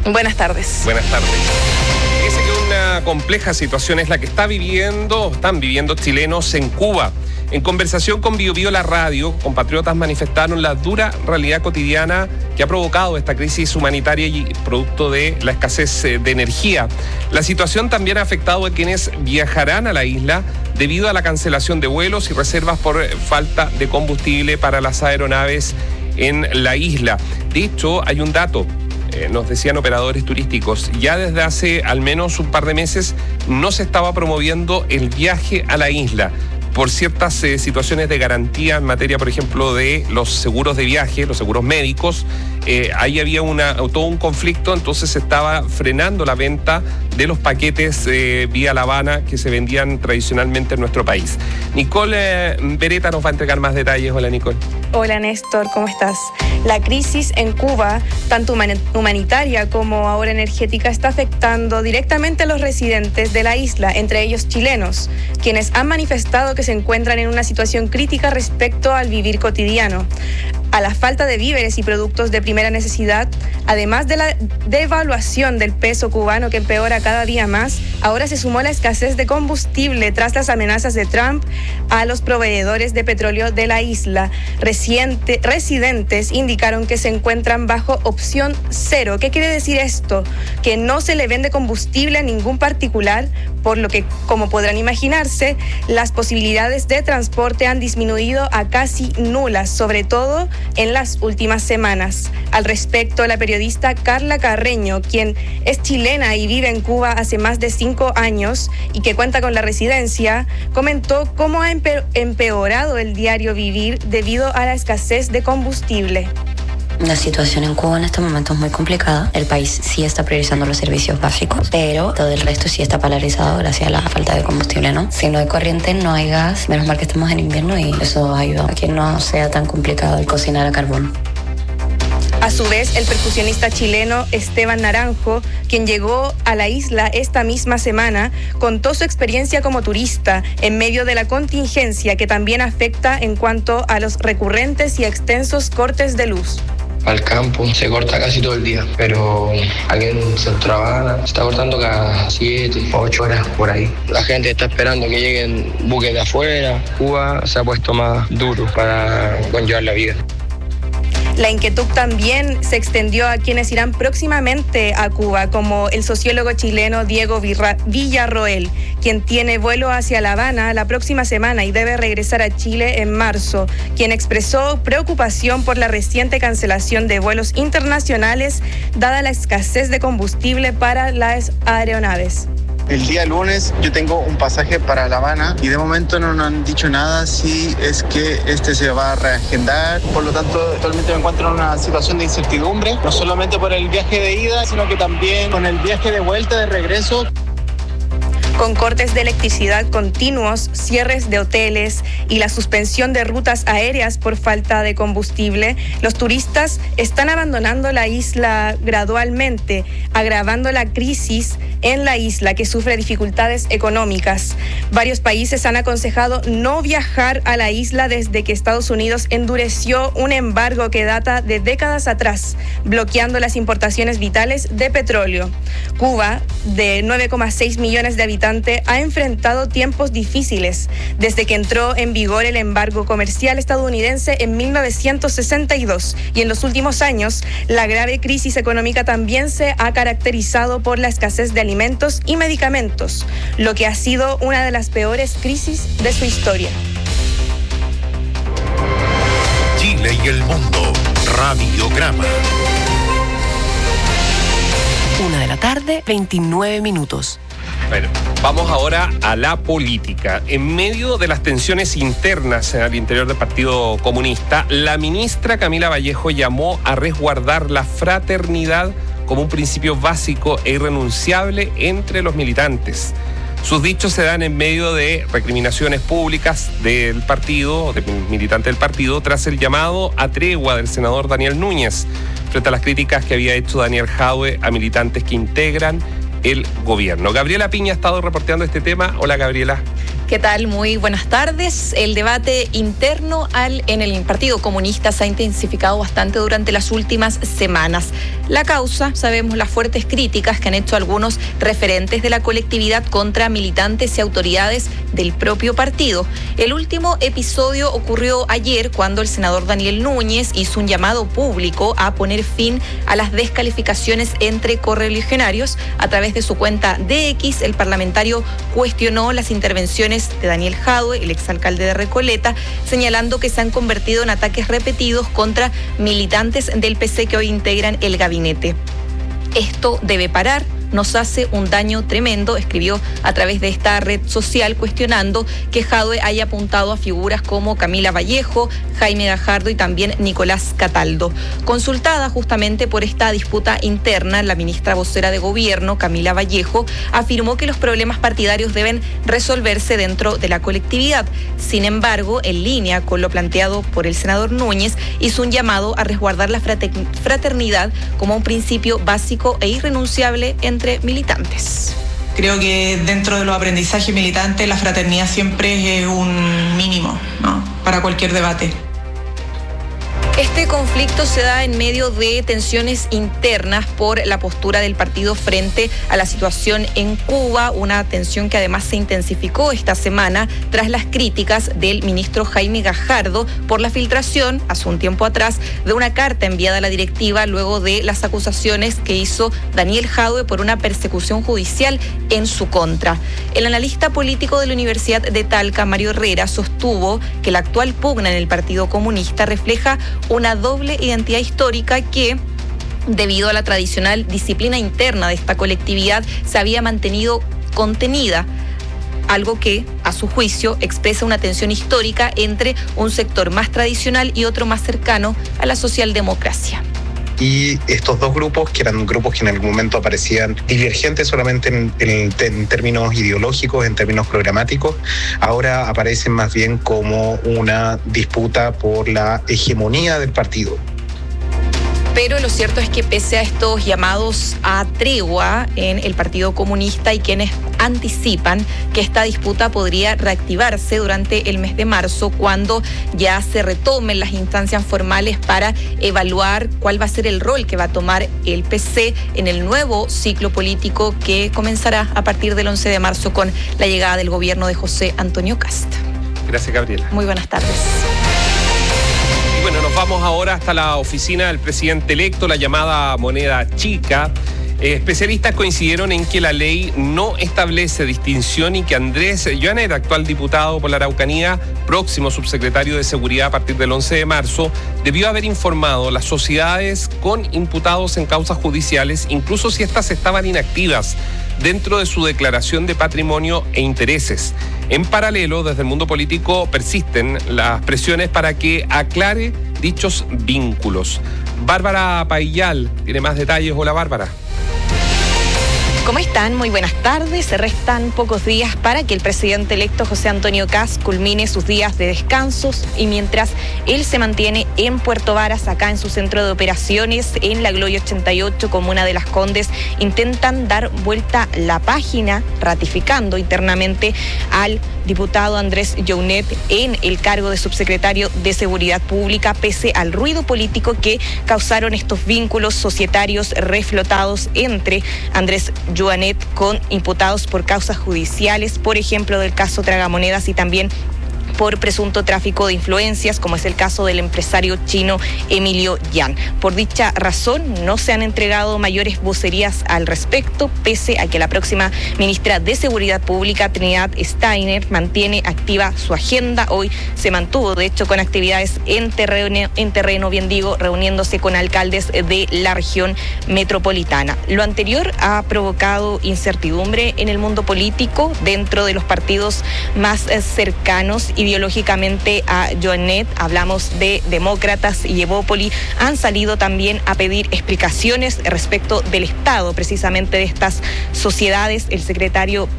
Buenas tardes. Buenas tardes. Dice que una compleja situación es la que están viviendo chilenos en Cuba. En conversación con Bio Bio La Radio, compatriotas manifestaron la dura realidad cotidiana que ha provocado esta crisis humanitaria y producto de la escasez de energía. La situación también ha afectado a quienes viajarán a la isla debido a la cancelación de vuelos y reservas por falta de combustible para las aeronaves en la isla. De hecho, hay un dato. Nos decían operadores turísticos, ya desde hace al menos un par de meses no se estaba promoviendo el viaje a la isla por ciertas situaciones de garantía en materia, por ejemplo, de los seguros de viaje, los seguros médicos. Ahí había todo un conflicto, entonces se estaba frenando la venta de los paquetes vía La Habana que se vendían tradicionalmente en nuestro país. Nicole Beretta nos va a entregar más detalles. Hola, Nicole. Hola, Néstor, ¿cómo estás? La crisis en Cuba, tanto humanitaria como ahora energética, está afectando directamente a los residentes de la isla, entre ellos chilenos, quienes han manifestado que se encuentran en una situación crítica respecto al vivir cotidiano, a la falta de víveres y productos de primera necesidad, además de la devaluación del peso cubano que empeora cada día más. Ahora se sumó la escasez de combustible tras las amenazas de Trump a los proveedores de petróleo de la isla. Residentes indicaron que se encuentran bajo opción cero. ¿Qué quiere decir esto? Que no se le vende combustible a ningún particular, por lo que, como podrán imaginarse, las posibilidades de transporte han disminuido a casi nulas, sobre todo en las últimas semanas. Al respecto, la periodista Carla Carreño, quien es chilena y vive en Cuba hace más de 5 años y que cuenta con la residencia, comentó cómo ha empeorado el diario vivir debido a la escasez de combustible. La situación en Cuba en este momento es muy complicada. El país sí está priorizando los servicios básicos, pero todo el resto sí está paralizado gracias a la falta de combustible, ¿no? Si no hay corriente, no hay gas. Menos mal que estamos en invierno y eso ayuda a que no sea tan complicado el cocinar a carbón. A su vez, el percusionista chileno Esteban Naranjo, quien llegó a la isla esta misma semana, contó su experiencia como turista en medio de la contingencia que también afecta en cuanto a los recurrentes y extensos cortes de luz. Al campo se corta casi todo el día, pero aquí en Centro Habana se está cortando cada 7, 8 horas por ahí. La gente está esperando que lleguen buques de afuera. Cuba se ha puesto más duro para conllevar la vida. La inquietud también se extendió a quienes irán próximamente a Cuba, como el sociólogo chileno Diego Villarroel, quien tiene vuelo hacia La Habana la próxima semana y debe regresar a Chile en marzo, quien expresó preocupación por la reciente cancelación de vuelos internacionales dada la escasez de combustible para las aeronaves. El día lunes yo tengo un pasaje para La Habana y de momento no nos han dicho nada si es que se va a reagendar. Por lo tanto, actualmente me encuentro en una situación de incertidumbre, no solamente por el viaje de ida, sino que también con el viaje de vuelta, de regreso. Con cortes de electricidad continuos, cierres de hoteles y la suspensión de rutas aéreas por falta de combustible, los turistas están abandonando la isla gradualmente, agravando la crisis en la isla que sufre dificultades económicas. Varios países han aconsejado no viajar a la isla desde que Estados Unidos endureció un embargo que data de décadas atrás, bloqueando las importaciones vitales de petróleo. Cuba, de 9,6 millones de habitantes, ha enfrentado tiempos difíciles desde que entró en vigor el embargo comercial estadounidense en 1962 y en los últimos años la grave crisis económica también se ha caracterizado por la escasez de alimentos y medicamentos, lo que ha sido una de las peores crisis de su historia. Chile y el mundo, Radiograma. 1:29 p.m. Bueno, vamos ahora a la política. En medio de las tensiones internas al interior del Partido Comunista, la ministra Camila Vallejo llamó a resguardar la fraternidad como un principio básico e irrenunciable entre los militantes. Sus dichos se dan en medio de recriminaciones públicas del partido, de militantes del partido, tras el llamado a tregua del senador Daniel Núñez, frente a las críticas que había hecho Daniel Jadwe a militantes que integran el gobierno. Gabriela Piña ha estado reporteando este tema. Hola, Gabriela. ¿Qué tal? Muy buenas tardes. El debate interno en el Partido Comunista se ha intensificado bastante durante las últimas semanas. La causa, sabemos las fuertes críticas que han hecho algunos referentes de la colectividad contra militantes y autoridades del propio partido. El último episodio ocurrió ayer cuando el senador Daniel Núñez hizo un llamado público a poner fin a las descalificaciones entre correligionarios. A través de su cuenta de X, el parlamentario cuestionó las intervenciones de Daniel Jadue, el exalcalde de Recoleta, señalando que se han convertido en ataques repetidos contra militantes del PC que hoy integran el gabinete. Esto debe parar. Nos hace un daño tremendo, escribió a través de esta red social, cuestionando que Jadue haya apuntado a figuras como Camila Vallejo, Jaime Gajardo y también Nicolás Cataldo. Consultada justamente por esta disputa interna, la ministra vocera de Gobierno, Camila Vallejo, afirmó que los problemas partidarios deben resolverse dentro de la colectividad. Sin embargo, en línea con lo planteado por el senador Núñez, hizo un llamado a resguardar la fraternidad como un principio básico e irrenunciable entre militantes. Creo que dentro de los aprendizajes militantes la fraternidad siempre es un mínimo, ¿no?, para cualquier debate. Este conflicto se da en medio de tensiones internas por la postura del partido frente a la situación en Cuba, una tensión que además se intensificó esta semana tras las críticas del ministro Jaime Gajardo por la filtración, hace un tiempo atrás, de una carta enviada a la directiva luego de las acusaciones que hizo Daniel Jadue por una persecución judicial en su contra. El analista político de la Universidad de Talca, Mario Herrera, sostuvo que la actual pugna en el Partido Comunista refleja una doble identidad histórica que, debido a la tradicional disciplina interna de esta colectividad, se había mantenido contenida, algo que, a su juicio, expresa una tensión histórica entre un sector más tradicional y otro más cercano a la socialdemocracia. Y estos dos grupos, que eran grupos que en algún momento aparecían divergentes solamente en términos ideológicos, en términos programáticos, ahora aparecen más bien como una disputa por la hegemonía del partido. Pero lo cierto es que pese a estos llamados a tregua en el Partido Comunista, y quienes anticipan que esta disputa podría reactivarse durante el mes de marzo, cuando ya se retomen las instancias formales para evaluar cuál va a ser el rol que va a tomar el PC en el nuevo ciclo político que comenzará a partir del 11 de marzo con la llegada del gobierno de José Antonio Kast. Gracias, Gabriela. Muy buenas tardes. Bueno, nos vamos ahora hasta la oficina del presidente electo, la llamada moneda chica. Especialistas coincidieron en que la ley no establece distinción y que Andrés Joanet, actual diputado por la Araucanía, próximo subsecretario de Seguridad a partir del 11 de marzo, debió haber informado las sociedades con imputados en causas judiciales, incluso si éstas estaban inactivas, dentro de su declaración de patrimonio e intereses. En paralelo, desde el mundo político persisten las presiones para que aclare dichos vínculos. Bárbara Paillal tiene más detalles. Hola, Bárbara. ¿Cómo están? Muy buenas tardes. Se restan pocos días para que el presidente electo José Antonio Kast culmine sus días de descansos, y mientras él se mantiene en Puerto Varas, acá en su centro de operaciones, en la Gloria 88, comuna de Las Condes, intentan dar vuelta la página, ratificando internamente al diputado Andrés Joanet en el cargo de subsecretario de Seguridad Pública, pese al ruido político que causaron estos vínculos societarios reflotados entre Andrés Joanet con imputados por causas judiciales, por ejemplo del caso Tragamonedas, y también por presunto tráfico de influencias, como es el caso del empresario chino Emilio Yan. Por dicha razón, no se han entregado mayores vocerías al respecto, pese a que la próxima ministra de Seguridad Pública, Trinidad Steiner, mantiene activa su agenda. Hoy se mantuvo, de hecho, con actividades en terreno, bien digo, reuniéndose con alcaldes de la región metropolitana. Lo anterior ha provocado incertidumbre en el mundo político, dentro de los partidos más cercanos ideológicamente a Joanet. Hablamos de Demócratas y Evópoli. Han salido también a pedir explicaciones respecto del estado precisamente de estas sociedades. El secretario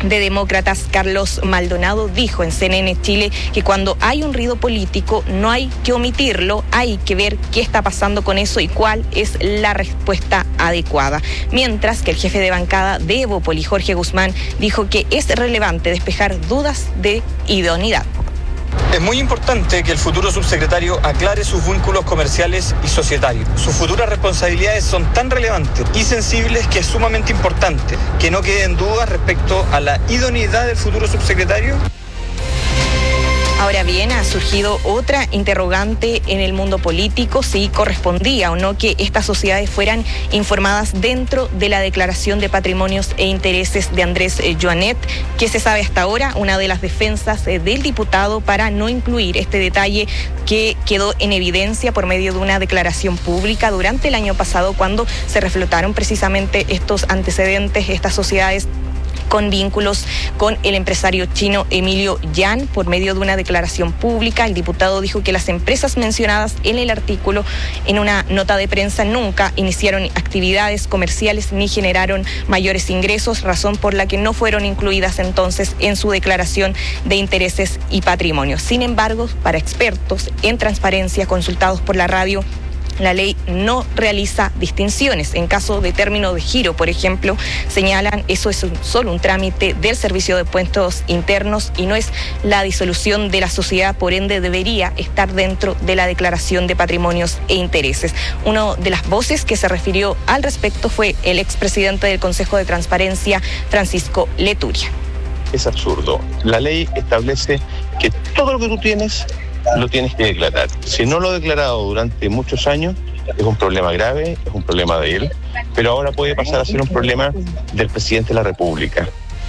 de Demócratas, Carlos Maldonado, dijo en CNN Chile que cuando hay un ruido político no hay que omitirlo, hay que ver qué está pasando con eso y cuál es la respuesta adecuada. Mientras que el jefe de bancada de Evópoli, Jorge Guzmán, dijo que es relevante despejar dudas de idoneidad. Es muy importante que el futuro subsecretario aclare sus vínculos comerciales y societarios. Sus futuras responsabilidades son tan relevantes y sensibles que es sumamente importante que no queden dudas respecto a la idoneidad del futuro subsecretario. Ahora bien, ha surgido otra interrogante en el mundo político, si correspondía o no que estas sociedades fueran informadas dentro de la declaración de patrimonios e intereses de Andrés Joanet, que se sabe hasta ahora, una de las defensas del diputado para no incluir este detalle que quedó en evidencia por medio de una declaración pública durante el año pasado cuando se reflotaron precisamente estos antecedentes, estas sociedades con vínculos con el empresario chino Emilio Yang. Por medio de una declaración pública, el diputado dijo que las empresas mencionadas en el artículo en una nota de prensa nunca iniciaron actividades comerciales ni generaron mayores ingresos, razón por la que no fueron incluidas entonces en su declaración de intereses y patrimonio. Sin embargo, para expertos en transparencia consultados por la radio, la ley no realiza distinciones. En caso de término de giro, por ejemplo, señalan, eso es solo un trámite del Servicio de Impuestos Internos y no es la disolución de la sociedad, por ende debería estar dentro de la declaración de patrimonios e intereses. Una de las voces que se refirió al respecto fue el expresidente del Consejo de Transparencia, Francisco Leturia. Es absurdo. La ley establece que todo lo que tú tienes lo tienes que declarar. Si no lo ha declarado durante muchos años, es un problema grave, es un problema de él, pero ahora puede pasar a ser un problema del presidente de la República.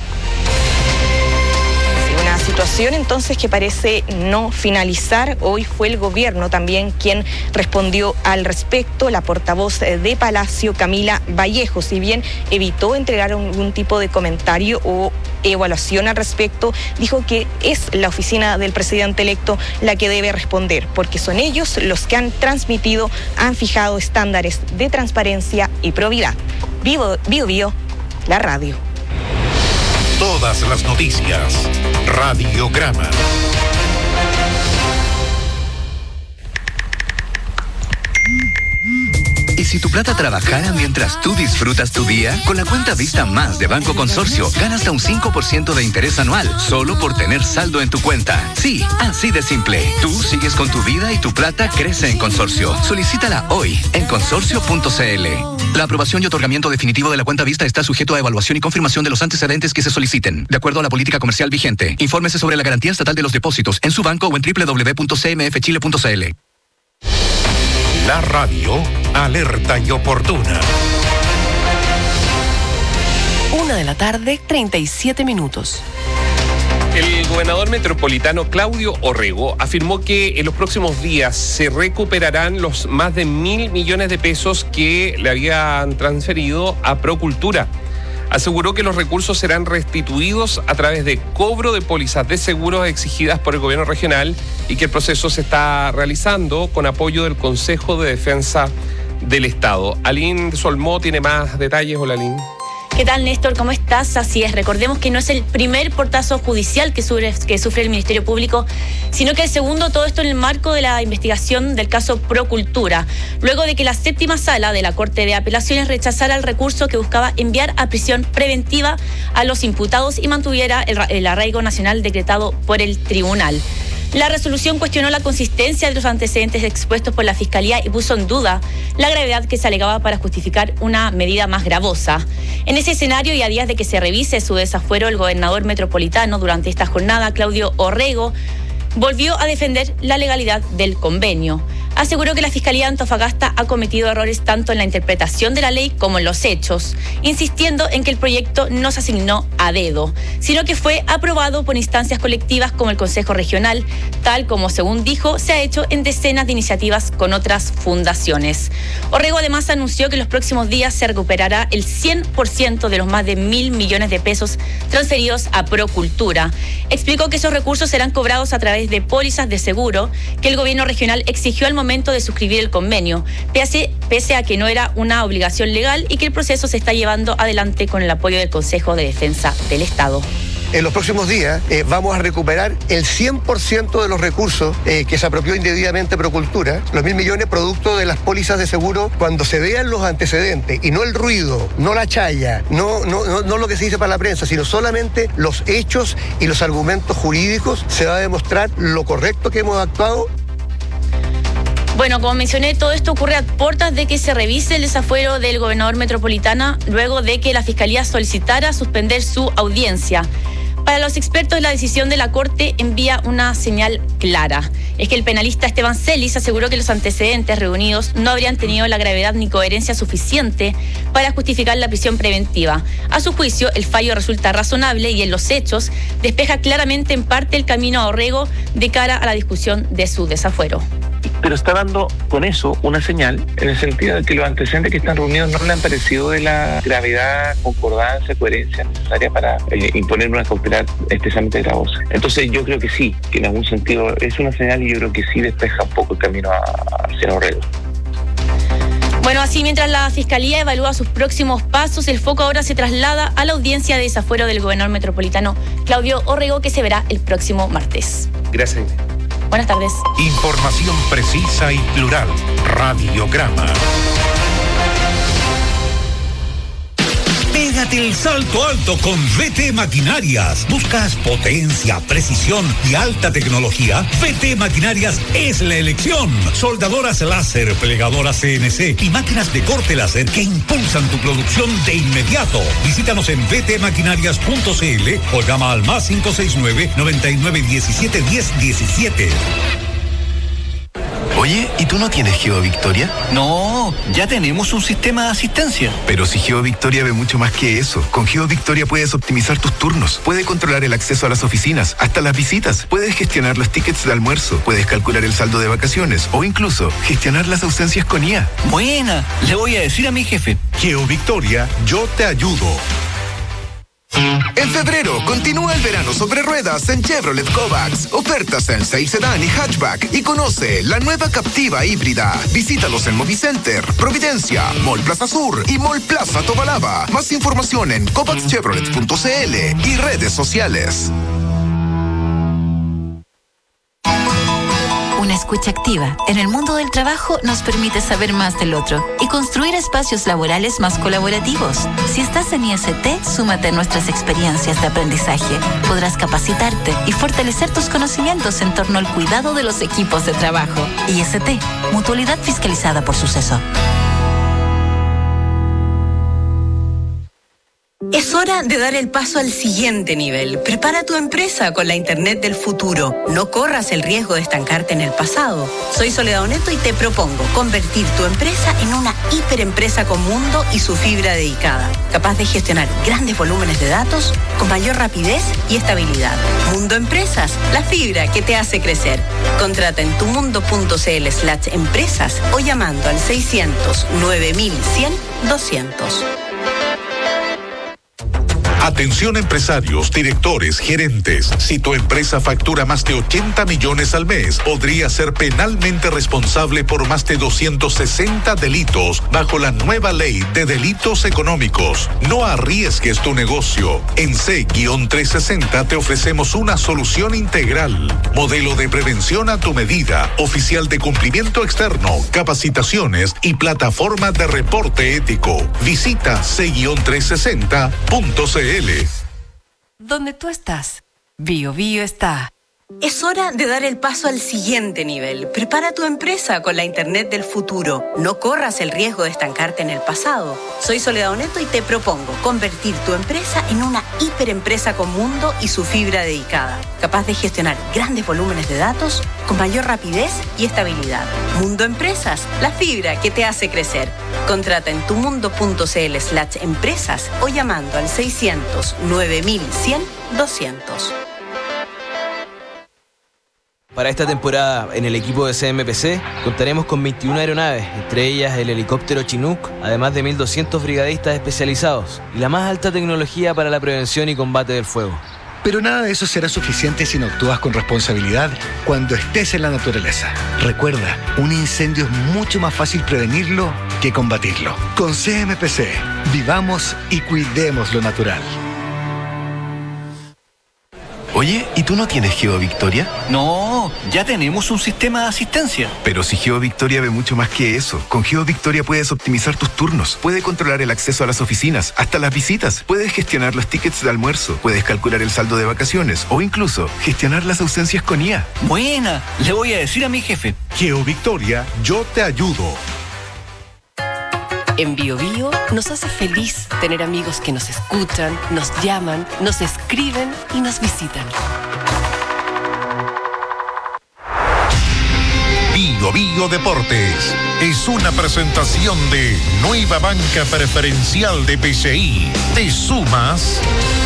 Una situación entonces que parece no finalizar. Hoy fue el gobierno también quien respondió al respecto. La portavoz de Palacio, Camila Vallejo, si bien evitó entregar algún tipo de comentario o evaluación al respecto, dijo que es la oficina del presidente electo la que debe responder, porque son ellos los que han transmitido, han fijado estándares de transparencia y probidad. Bio, la radio. Todas las noticias. Radiograma. ¿Y si tu plata trabajara mientras tú disfrutas tu día? Con la cuenta Vista Más de Banco Consorcio, gana hasta un 5% de interés anual, solo por tener saldo en tu cuenta. Sí, así de simple. Tú sigues con tu vida y tu plata crece en Consorcio. Solicítala hoy en consorcio.cl. La aprobación y otorgamiento definitivo de la cuenta Vista está sujeto a evaluación y confirmación de los antecedentes que se soliciten, de acuerdo a la política comercial vigente. Infórmese sobre la garantía estatal de los depósitos en su banco o en www.cmfchile.cl. La radio, alerta y oportuna. 1:37 p.m. El gobernador metropolitano Claudio Orrego afirmó que en los próximos días se recuperarán los más de 1.000 millones de pesos que le habían transferido a Procultura. Aseguró que los recursos serán restituidos a través de cobro de pólizas de seguros exigidas por el gobierno regional y que el proceso se está realizando con apoyo del Consejo de Defensa del Estado. Aline Solmó tiene más detalles. Hola, Aline. ¿Qué tal, Néstor? ¿Cómo estás? Así es, recordemos que no es el primer portazo judicial que sufre el Ministerio Público, sino que el segundo, todo esto en el marco de la investigación del caso Procultura, luego de que la séptima sala de la Corte de Apelaciones rechazara el recurso que buscaba enviar a prisión preventiva a los imputados y mantuviera el arraigo nacional decretado por el tribunal. La resolución cuestionó la consistencia de los antecedentes expuestos por la Fiscalía y puso en duda la gravedad que se alegaba para justificar una medida más gravosa. En ese escenario y a días de que se revise su desafuero, el gobernador metropolitano durante esta jornada, Claudio Orrego, volvió a defender la legalidad del convenio. Aseguró que la Fiscalía de Antofagasta ha cometido errores tanto en la interpretación de la ley como en los hechos, insistiendo en que el proyecto no se asignó a dedo, sino que fue aprobado por instancias colectivas como el Consejo Regional, tal como, según dijo, se ha hecho en decenas de iniciativas con otras fundaciones. Orrego además anunció que en los próximos días se recuperará el 100% de los más de 1.000 millones de pesos transferidos a Procultura. Explicó que esos recursos serán cobrados a través de pólizas de seguro que el gobierno regional exigió al momento momento de suscribir el convenio, pese a que no era una obligación legal y que el proceso se está llevando adelante con el apoyo del Consejo de Defensa del Estado. En los próximos días vamos a recuperar el 100% de los recursos que se apropió indebidamente Procultura, los 1.000 millones producto de las pólizas de seguro, cuando se vean los antecedentes y no el ruido, no la chaya, no lo que se dice para la prensa, sino solamente los hechos y los argumentos jurídicos, se va a demostrar lo correcto que hemos actuado. Bueno, como mencioné, todo esto ocurre a puertas de que se revise el desafuero del gobernador metropolitano luego de que la Fiscalía solicitara suspender su audiencia. Para los expertos, la decisión de la Corte envía una señal clara. Es que el penalista Esteban Celis aseguró que los antecedentes reunidos no habrían tenido la gravedad ni coherencia suficiente para justificar la prisión preventiva. A su juicio, el fallo resulta razonable y en los hechos despeja claramente en parte el camino a Orrego de cara a la discusión de su desafuero. Pero está dando con eso una señal en el sentido de que los antecedentes que están reunidos no le han parecido de la gravedad, concordancia, coherencia necesaria para imponer una cautela especialmente gravosa. Entonces yo creo que sí, que en algún sentido es una señal y yo creo que sí despeja un poco el camino hacia Orrego. Bueno, así mientras la Fiscalía evalúa sus próximos pasos, el foco ahora se traslada a la audiencia de desafuero del gobernador metropolitano Claudio Orrego, que se verá el próximo martes. Gracias. Buenas tardes. Información precisa y plural. Radiograma. Pégate el salto alto con VT Maquinarias. ¿Buscas potencia, precisión y alta tecnología? VT Maquinarias es la elección. Soldadoras láser, plegadoras CNC y máquinas de corte láser que impulsan tu producción de inmediato. Visítanos en vtmaquinarias.cl o llama al +569 9917 1017. Oye, ¿y tú no tienes GeoVictoria? No, ya tenemos un sistema de asistencia. Pero si GeoVictoria ve mucho más que eso. Con GeoVictoria puedes optimizar tus turnos, puedes controlar el acceso a las oficinas, hasta las visitas, puedes gestionar los tickets de almuerzo, puedes calcular el saldo de vacaciones o incluso gestionar las ausencias con IA. Buena, le voy a decir a mi jefe. GeoVictoria, yo te ayudo. En febrero, continúa el verano sobre ruedas en Chevrolet Kovacs. Ofertas en 6 sedán y hatchback. Y conoce la nueva Captiva híbrida. Visítalos en Movicenter, Providencia, Mall Plaza Sur y Mall Plaza Tobalaba. Más información en covacschevrolet.cl y redes sociales. Una escucha activa en el mundo del trabajo nos permite saber más del otro y construir espacios laborales más colaborativos. Si estás en IST, súmate a nuestras experiencias de aprendizaje. Podrás capacitarte y fortalecer tus conocimientos en torno al cuidado de los equipos de trabajo. IST, Mutualidad Fiscalizada por Suceso. Es hora de dar el paso al siguiente nivel. Prepara tu empresa con la Internet del futuro. No corras el riesgo de estancarte en el pasado. Soy Soledad Oneto y te propongo convertir tu empresa en una hiperempresa con mundo y su fibra dedicada, capaz de gestionar grandes volúmenes de datos con mayor rapidez y estabilidad. Mundo Empresas, la fibra que te hace crecer. Contrata en tumundo.cl/empresas o llamando al 600 9100 200. Atención empresarios, directores, gerentes. Si tu empresa factura más de 80 millones al mes, podría ser penalmente responsable por más de 260 delitos bajo la nueva ley de delitos económicos. No arriesgues tu negocio. En C-360 te ofrecemos una solución integral. Modelo de prevención a tu medida, oficial de cumplimiento externo, capacitaciones y plataforma de reporte ético. Visita C-360.cl. Donde tú estás, Bio está. Es hora de dar el paso al siguiente nivel. Prepara tu empresa con la Internet del futuro. No corras el riesgo de estancarte en el pasado. Soy Soledad Oneto y te propongo convertir tu empresa en una hiperempresa con mundo y su fibra dedicada, capaz de gestionar grandes volúmenes de datos con mayor rapidez y estabilidad. Mundo Empresas, la fibra que te hace crecer. Contrata en tumundo.cl/empresas o llamando al 600 9100 200. Para esta temporada, en el equipo de CMPC, contaremos con 21 aeronaves, entre ellas el helicóptero Chinook, además de 1.200 brigadistas especializados y la más alta tecnología para la prevención y combate del fuego. Pero nada de eso será suficiente si no actúas con responsabilidad cuando estés en la naturaleza. Recuerda, un incendio es mucho más fácil prevenirlo que combatirlo. Con CMPC, vivamos y cuidemos lo natural. Oye, ¿y tú no tienes GeoVictoria? No, ya tenemos un sistema de asistencia. Pero si GeoVictoria ve mucho más que eso. Con GeoVictoria puedes optimizar tus turnos, puedes controlar el acceso a las oficinas, hasta las visitas, puedes gestionar los tickets de almuerzo, puedes calcular el saldo de vacaciones o incluso gestionar las ausencias con IA. Buena, le voy a decir a mi jefe. GeoVictoria, yo te ayudo. En BioBio nos hace feliz tener amigos que nos escuchan, nos llaman, nos escriben y nos visitan. BioBio Deportes es una presentación de Nueva Banca Preferencial de PCI. ¿Te sumas?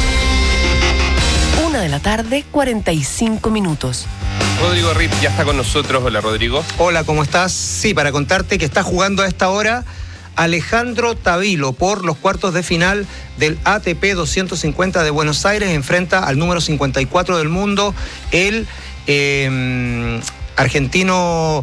1:45 p.m. Rodrigo Rip ya está con nosotros. Hola, Rodrigo. Hola, ¿cómo estás? Sí, para contarte que está jugando a esta hora Alejandro Tavilo por los cuartos de final del ATP 250 de Buenos Aires. Enfrenta al número 54 del mundo, el argentino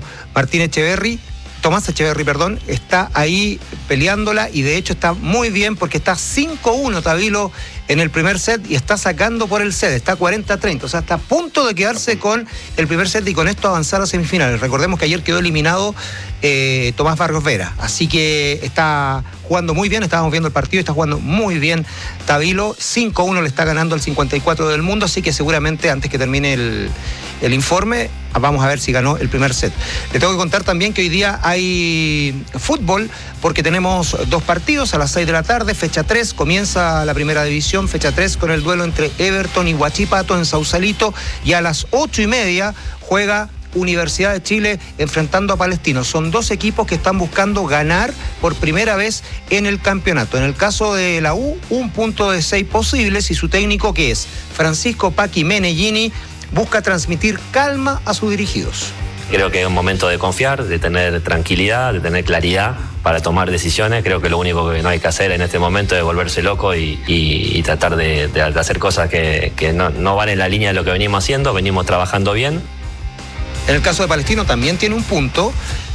Tomás Echeverry, está ahí peleándola y de hecho está muy bien porque está 5-1 Tavilo en el primer set y está sacando por el set, está 40-30, o sea, está a punto de quedarse con el primer set y con esto avanzar a semifinales. Recordemos que ayer quedó eliminado Tomás Vargas Vera, así que está jugando muy bien, estábamos viendo el partido, está jugando muy bien Tavilo, 5-1 le está ganando al 54 del mundo, así que seguramente antes que termine el informe vamos a ver si ganó el primer set. Le tengo que contar también que hoy día hay fútbol porque tenemos 2 partidos a las 6 de la tarde, fecha 3, comienza la primera división, fecha 3 con el duelo entre Everton y Huachipato en Sausalito y a las 8:30 juega Universidad de Chile enfrentando a Palestino. Son 2 equipos que están buscando ganar por primera vez en el campeonato. En el caso de la U, 1 punto de 6 posibles y su técnico, que es Francisco Paqui Menellini, busca transmitir calma a sus dirigidos. Creo que es un momento de confiar, de tener tranquilidad, de tener claridad para tomar decisiones. Creo que lo único que no hay que hacer en este momento es volverse loco y tratar de hacer cosas que no van en la línea de lo que venimos haciendo. Venimos trabajando bien. En el caso de Palestino también tiene 1 punto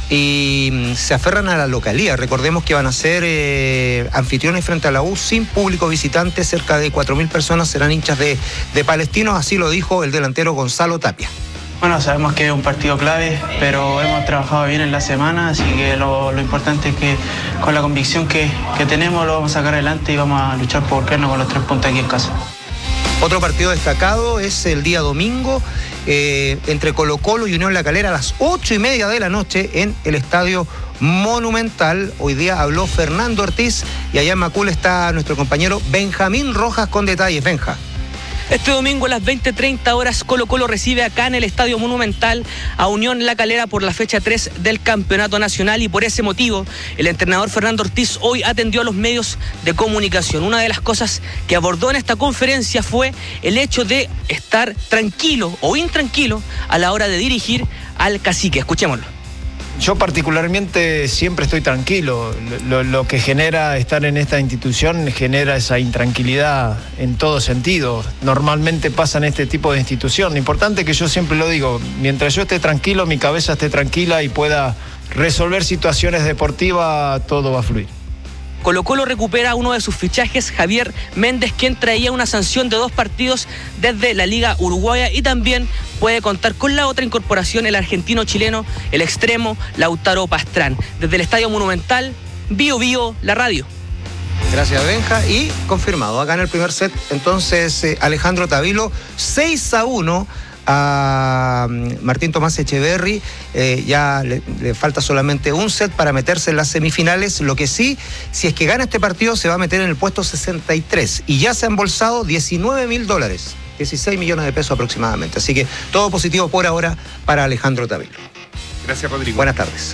y se aferran a la localía. Recordemos que van a ser anfitriones frente a la U sin público visitante. Cerca de 4.000 personas serán hinchas de Palestino, así lo dijo el delantero Gonzalo Tapia. Bueno, sabemos que es un partido clave, pero hemos trabajado bien en la semana, así que lo importante es que con la convicción que tenemos lo vamos a sacar adelante y vamos a luchar por quedarnos con los 3 puntos aquí en casa. Otro partido destacado es el día domingo entre Colo-Colo y Unión La Calera a las 8:30 de la noche en el Estadio Monumental. Hoy día habló Fernando Ortiz y allá en Macul está nuestro compañero Benjamín Rojas con detalles. Benja. Este domingo a las 20:30 horas Colo-Colo recibe acá en el Estadio Monumental a Unión La Calera por la fecha 3 del Campeonato Nacional y por ese motivo el entrenador Fernando Ortiz hoy atendió a los medios de comunicación. Una de las cosas que abordó en esta conferencia fue el hecho de estar tranquilo o intranquilo a la hora de dirigir al Cacique. Escuchémoslo. Yo particularmente siempre estoy tranquilo. Lo que genera estar en esta institución genera esa intranquilidad en todo sentido. Normalmente pasa en este tipo de institución. Lo importante es que yo siempre lo digo, mientras yo esté tranquilo, mi cabeza esté tranquila y pueda resolver situaciones deportivas, todo va a fluir. Colo-Colo recupera uno de sus fichajes, Javier Méndez, quien traía una sanción de 2 partidos desde la Liga Uruguaya y también puede contar con la otra incorporación, el argentino-chileno, el extremo Lautaro Pastrán. Desde el Estadio Monumental, BioBio, la radio. Gracias, Benja. Y confirmado, acá en el primer set, entonces Alejandro Tavilo, 6-1 a Martín Tomás Echeverry. Ya le falta solamente 1 set para meterse en las semifinales. Lo que sí, si es que gana este partido, se va a meter en el puesto 63 y ya se ha embolsado $19.000, 16 millones de pesos aproximadamente. Así que todo positivo por ahora para Alejandro Tavilo. Gracias, Rodrigo. Buenas tardes.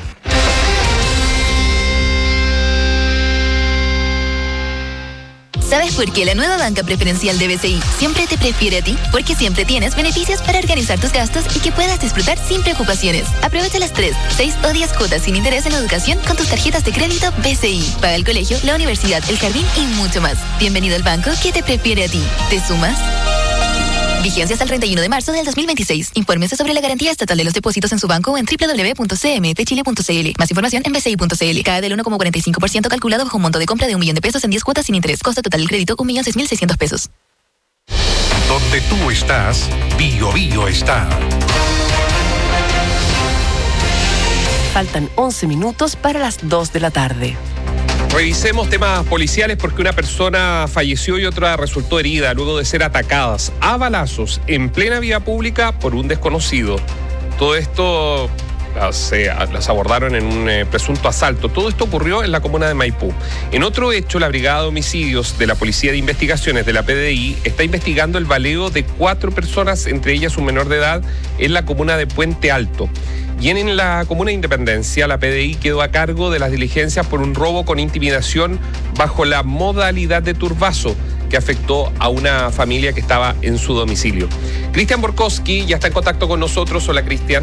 ¿Sabes por qué la nueva banca preferencial de BCI siempre te prefiere a ti? Porque siempre tienes beneficios para organizar tus gastos y que puedas disfrutar sin preocupaciones. Aprovecha las 3, 6 o 10 cuotas sin interés en educación con tus tarjetas de crédito BCI. Paga el colegio, la universidad, el jardín y mucho más. Bienvenido al banco que te prefiere a ti. ¿Te sumas? Vigencia hasta el 31 de marzo del 2026. Infórmese sobre la garantía estatal de los depósitos en su banco o en www.cmtchile.cl. Más información en bci.cl. Cada del 1,45% calculado bajo un monto de compra de $1.000.000 en 10 cuotas sin interés. Costo total del crédito $1.006.600. Donde tú estás, Bio Bio está. Faltan 11 minutos para las 2 de la tarde. Revisemos temas policiales porque una persona falleció y otra resultó herida luego de ser atacadas a balazos en plena vía pública por un desconocido. Todo esto las abordaron en un presunto asalto. Todo esto ocurrió en la comuna de Maipú. En otro hecho, la Brigada de Homicidios de la Policía de Investigaciones de la PDI está investigando el baleo de 4 personas, entre ellas un menor de edad, en la comuna de Puente Alto. Y en la comuna de Independencia, la PDI quedó a cargo de las diligencias por un robo con intimidación bajo la modalidad de turbazo que afectó a una familia que estaba en su domicilio. Cristian Borkowski ya está en contacto con nosotros. Hola, Cristian.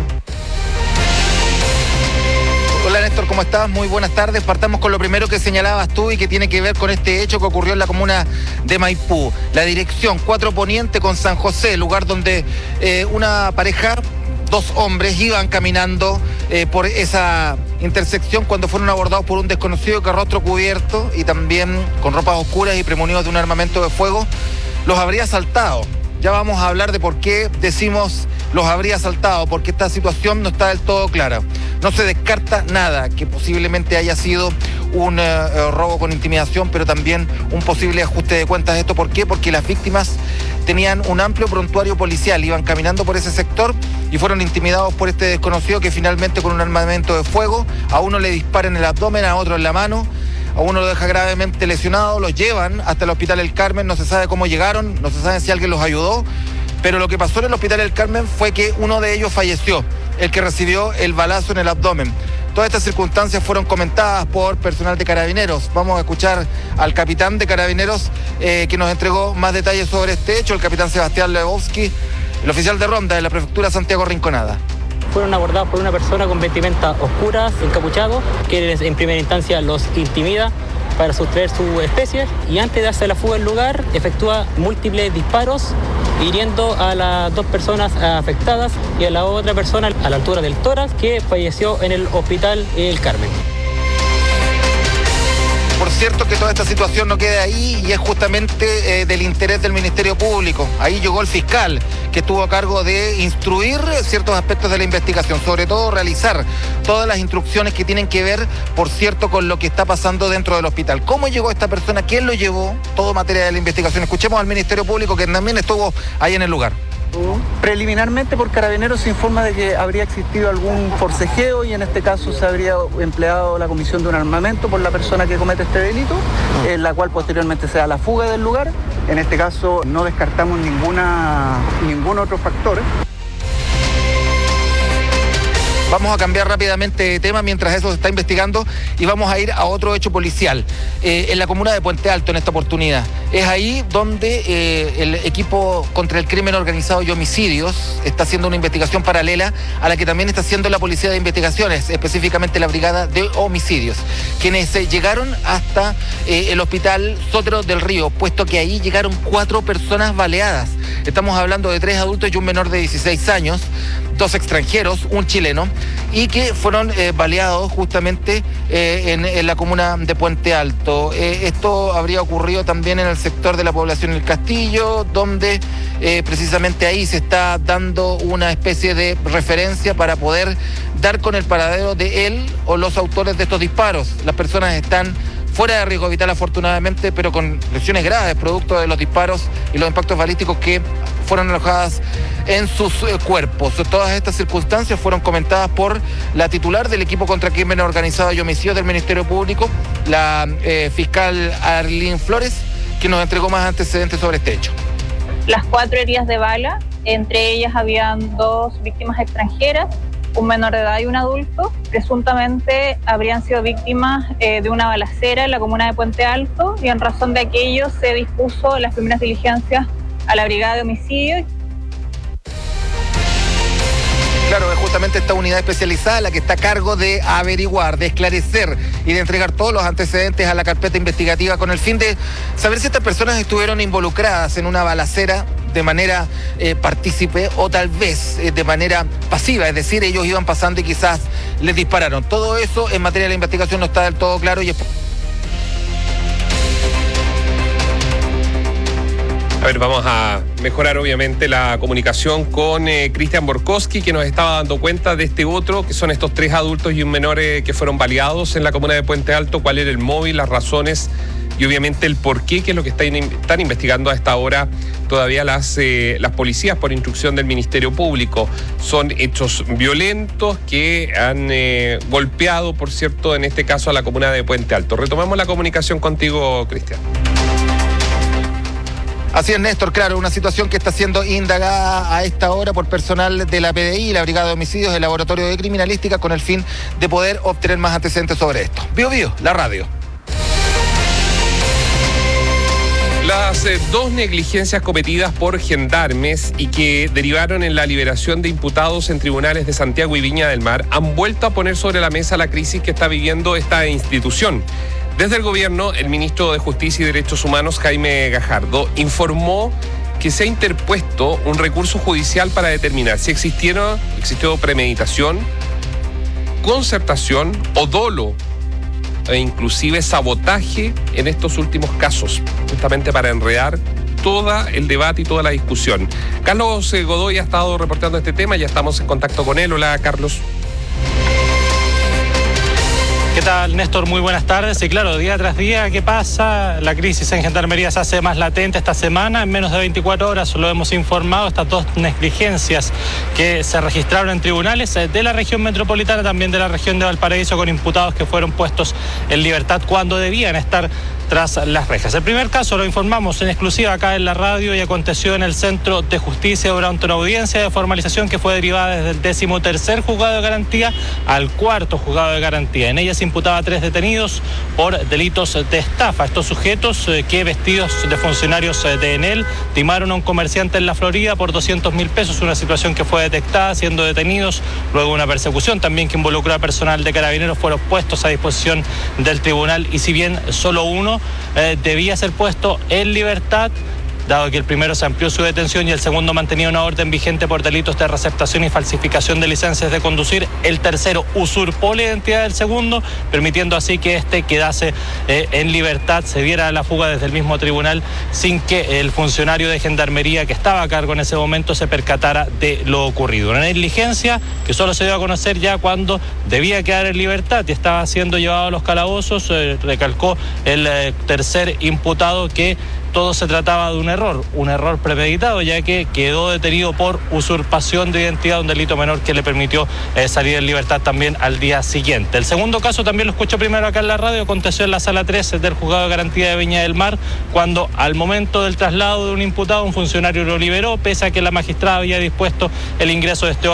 Hola Néstor, ¿cómo estás? Muy buenas tardes. Partamos con lo primero que señalabas tú y que tiene que ver con este hecho que ocurrió en la comuna de Maipú. La dirección 4 Poniente con San José, lugar donde una pareja, 2 hombres, iban caminando por esa intersección cuando fueron abordados por un desconocido que a rostro cubierto y también con ropas oscuras y premunidos de un armamento de fuego, los habría asaltado. Ya vamos a hablar de por qué decimos los habría asaltado, porque esta situación no está del todo clara. No se descarta nada, que posiblemente haya sido un robo con intimidación, pero también un posible ajuste de cuentas. ¿Esto por qué? Porque las víctimas tenían un amplio prontuario policial, iban caminando por ese sector y fueron intimidados por este desconocido que finalmente con un armamento de fuego, a uno le dispara en el abdomen, a otro en la mano, a uno lo deja gravemente lesionado, los llevan hasta el Hospital El Carmen, no se sabe cómo llegaron, no se sabe si alguien los ayudó, pero lo que pasó en el Hospital El Carmen fue que uno de ellos falleció, el que recibió el balazo en el abdomen. Todas estas circunstancias fueron comentadas por personal de Carabineros. Vamos a escuchar al capitán de Carabineros que nos entregó más detalles sobre este hecho, el capitán Sebastián Lebowski, el oficial de ronda de la prefectura Santiago Rinconada. Fueron abordados por una persona con vestimenta oscura, encapuchado, que en primera instancia los intimida para sustraer su especie y antes de darse la fuga del lugar efectúa múltiples disparos hiriendo a las 2 personas afectadas y a la otra persona a la altura del tórax que falleció en el Hospital El Carmen. Por cierto que toda esta situación no queda ahí y es justamente del interés del Ministerio Público. Ahí llegó el fiscal que estuvo a cargo de instruir ciertos aspectos de la investigación, sobre todo realizar todas las instrucciones que tienen que ver, por cierto, con lo que está pasando dentro del hospital. ¿Cómo llegó esta persona? ¿Quién lo llevó? Todo materia de la investigación. Escuchemos al Ministerio Público que también estuvo ahí en el lugar. Preliminarmente por Carabineros se informa de que habría existido algún forcejeo y en este caso se habría empleado la comisión de un armamento por la persona que comete este delito, en la cual posteriormente se da la fuga del lugar. En este caso no descartamos ningún otro factor. Vamos a cambiar rápidamente de tema mientras eso se está investigando y vamos a ir a otro hecho policial en la comuna de Puente Alto en esta oportunidad. Es ahí donde el equipo contra el crimen organizado y homicidios está haciendo una investigación paralela a la que también está haciendo la Policía de Investigaciones, específicamente la Brigada de Homicidios, quienes llegaron hasta el Hospital Sotero del Río, puesto que ahí llegaron 4 personas baleadas. Estamos hablando de 3 adultos y un menor de 16 años, 2 extranjeros, un chileno, y que fueron baleados justamente en la comuna de Puente Alto. Esto habría ocurrido también en el sector de la población El Castillo, donde precisamente ahí se está dando una especie de referencia para poder dar con el paradero de él o los autores de estos disparos. Las personas están fuera de riesgo vital afortunadamente, pero con lesiones graves producto de los disparos y los impactos balísticos que fueron alojadas en sus cuerpos. Todas estas circunstancias fueron comentadas por la titular del equipo contra crimen organizado y homicidios del Ministerio Público, la fiscal Arlene Flores, que nos entregó más antecedentes sobre este hecho. Las 4 heridas de bala, entre ellas habían 2 víctimas extranjeras, un menor de edad y un adulto. Presuntamente habrían sido víctimas de una balacera en la comuna de Puente Alto y en razón de aquello se dispuso las primeras diligencias a la Brigada de Homicidios. Claro, es justamente esta unidad especializada la que está a cargo de averiguar, de esclarecer y de entregar todos los antecedentes a la carpeta investigativa con el fin de saber si estas personas estuvieron involucradas en una balacera de manera partícipe o tal vez de manera pasiva, es decir, ellos iban pasando y quizás les dispararon. Todo eso en materia de la investigación no está del todo claro y es... A ver, vamos a mejorar obviamente la comunicación con Cristian Borkowski, que nos estaba dando cuenta de este otro, que son estos 3 adultos y un menor que fueron baleados en la comuna de Puente Alto, cuál era el móvil, las razones y obviamente el porqué, que es lo que están investigando a esta hora todavía las policías por instrucción del Ministerio Público. Son hechos violentos que han golpeado, por cierto, en este caso a la comuna de Puente Alto. Retomamos la comunicación contigo, Cristian. Así es, Néstor, claro, una situación que está siendo indagada a esta hora por personal de la PDI, la Brigada de Homicidios, el Laboratorio de Criminalística, con el fin de poder obtener más antecedentes sobre esto. Bio Bio, la radio. Las 2 negligencias cometidas por gendarmes y que derivaron en la liberación de imputados en tribunales de Santiago y Viña del Mar han vuelto a poner sobre la mesa la crisis que está viviendo esta institución. Desde el gobierno, el ministro de Justicia y Derechos Humanos, Jaime Gajardo, informó que se ha interpuesto un recurso judicial para determinar si existió premeditación, concertación o dolo e inclusive sabotaje en estos últimos casos, justamente para enredar todo el debate y toda la discusión. Carlos Godoy ha estado reportando este tema, ya estamos en contacto con él. Hola, Carlos. ¿Qué tal, Néstor? Muy buenas tardes. Y claro, día tras día, ¿qué pasa? La crisis en Gendarmería se hace más latente esta semana. En menos de 24 horas lo hemos informado, estas 2 negligencias que se registraron en tribunales de la región metropolitana, también de la región de Valparaíso, con imputados que fueron puestos en libertad cuando debían estar tras las rejas. El primer caso lo informamos en exclusiva acá en la radio y aconteció en el Centro de Justicia durante una audiencia de formalización que fue derivada desde el 13º juzgado de garantía al 4º juzgado de garantía. En ella se imputaba a 3 detenidos por delitos de estafa. Estos sujetos que vestidos de funcionarios de Enel timaron a un comerciante en la Florida por 200.000 pesos, una situación que fue detectada siendo detenidos. Luego una persecución también que involucró a personal de Carabineros, fueron puestos a disposición del tribunal y si bien solo uno debía ser puesto en libertad, dado que el primero se amplió su detención y el segundo mantenía una orden vigente por delitos de receptación y falsificación de licencias de conducir, el tercero usurpó la identidad del segundo, permitiendo así que este quedase en libertad, se diera la fuga desde el mismo tribunal sin que el funcionario de Gendarmería que estaba a cargo en ese momento se percatara de lo ocurrido. Una negligencia que solo se dio a conocer ya cuando debía quedar en libertad y estaba siendo llevado a los calabozos. Recalcó el tercer imputado que todo se trataba de un error premeditado, ya que quedó detenido por usurpación de identidad, un delito menor que le permitió salir en libertad también al día siguiente. El segundo caso también lo escucho primero acá en la radio, aconteció en la sala 13 del Juzgado de Garantía de Viña del Mar, cuando al momento del traslado de un imputado, un funcionario lo liberó, pese a que la magistrada había dispuesto el ingreso de este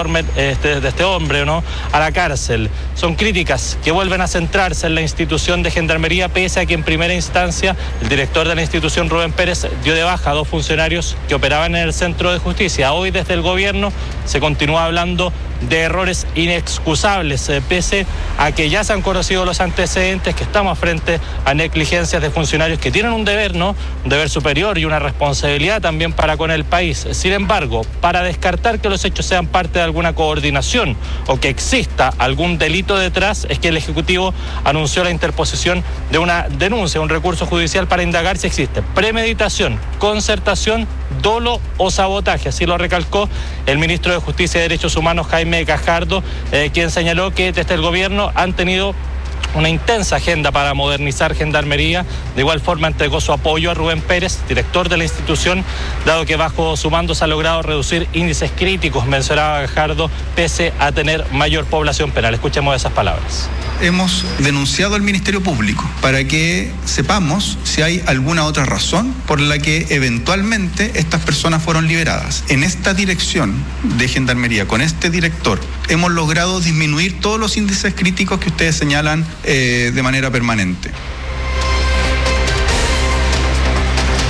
hombre, ¿no?, a la cárcel. Son críticas que vuelven a centrarse en la institución de Gendarmería, pese a que en primera instancia el director de la institución, Rubén Pérez, dio de baja a 2 funcionarios que operaban en el Centro de Justicia. Hoy desde el gobierno se continúa hablando de errores inexcusables, pese a que ya se han conocido los antecedentes, que estamos frente a negligencias de funcionarios que tienen un deber, ¿no?, un deber superior y una responsabilidad también para con el país. Sin embargo, para descartar que los hechos sean parte de alguna coordinación o que exista algún delito detrás, es que el Ejecutivo anunció la interposición de una denuncia, un recurso judicial para indagar si existe premeditación, concertación, dolo o sabotaje. Así lo recalcó el ministro de Justicia y Derechos Humanos, Jaime Gajardo, quien señaló que desde el gobierno han tenido una intensa agenda para modernizar Gendarmería. De igual forma entregó su apoyo a Rubén Pérez, director de la institución, dado que bajo su mando se ha logrado reducir índices críticos, mencionaba Gajardo, pese a tener mayor población penal. Escuchemos esas palabras. Hemos denunciado al Ministerio Público para que sepamos si hay alguna otra razón por la que eventualmente estas personas fueron liberadas. En esta dirección de Gendarmería, con este director, hemos logrado disminuir todos los índices críticos que ustedes señalan de manera permanente.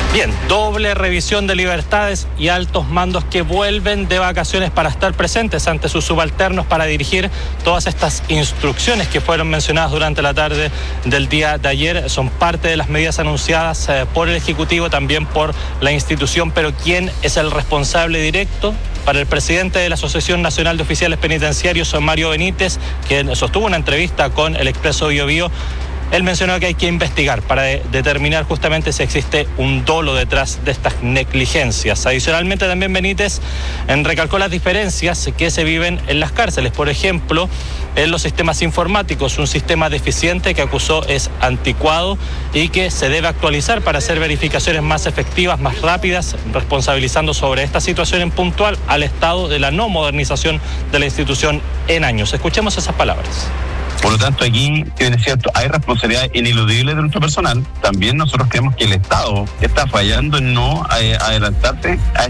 Bien, doble revisión de libertades y altos mandos que vuelven de vacaciones para estar presentes ante sus subalternos para dirigir todas estas instrucciones que fueron mencionadas durante la tarde del día de ayer. Son parte de las medidas anunciadas por el Ejecutivo, también por la institución, pero ¿quién es el responsable directo? Para el presidente de la Asociación Nacional de Oficiales Penitenciarios, Mario Benítez, quien sostuvo una entrevista con el Expreso Biobío, él mencionó que hay que investigar para determinar justamente si existe un dolo detrás de estas negligencias. Adicionalmente, también Benítez recalcó las diferencias que se viven en las cárceles. Por ejemplo, en los sistemas informáticos, un sistema deficiente que acusó es anticuado y que se debe actualizar para hacer verificaciones más efectivas, más rápidas, responsabilizando sobre esta situación en puntual al Estado de la no modernización de la institución en años. Escuchemos esas palabras. Por lo tanto, aquí, si bien es cierto, hay responsabilidad ineludible de nuestro personal. También nosotros creemos que el Estado está fallando en no adelantarse a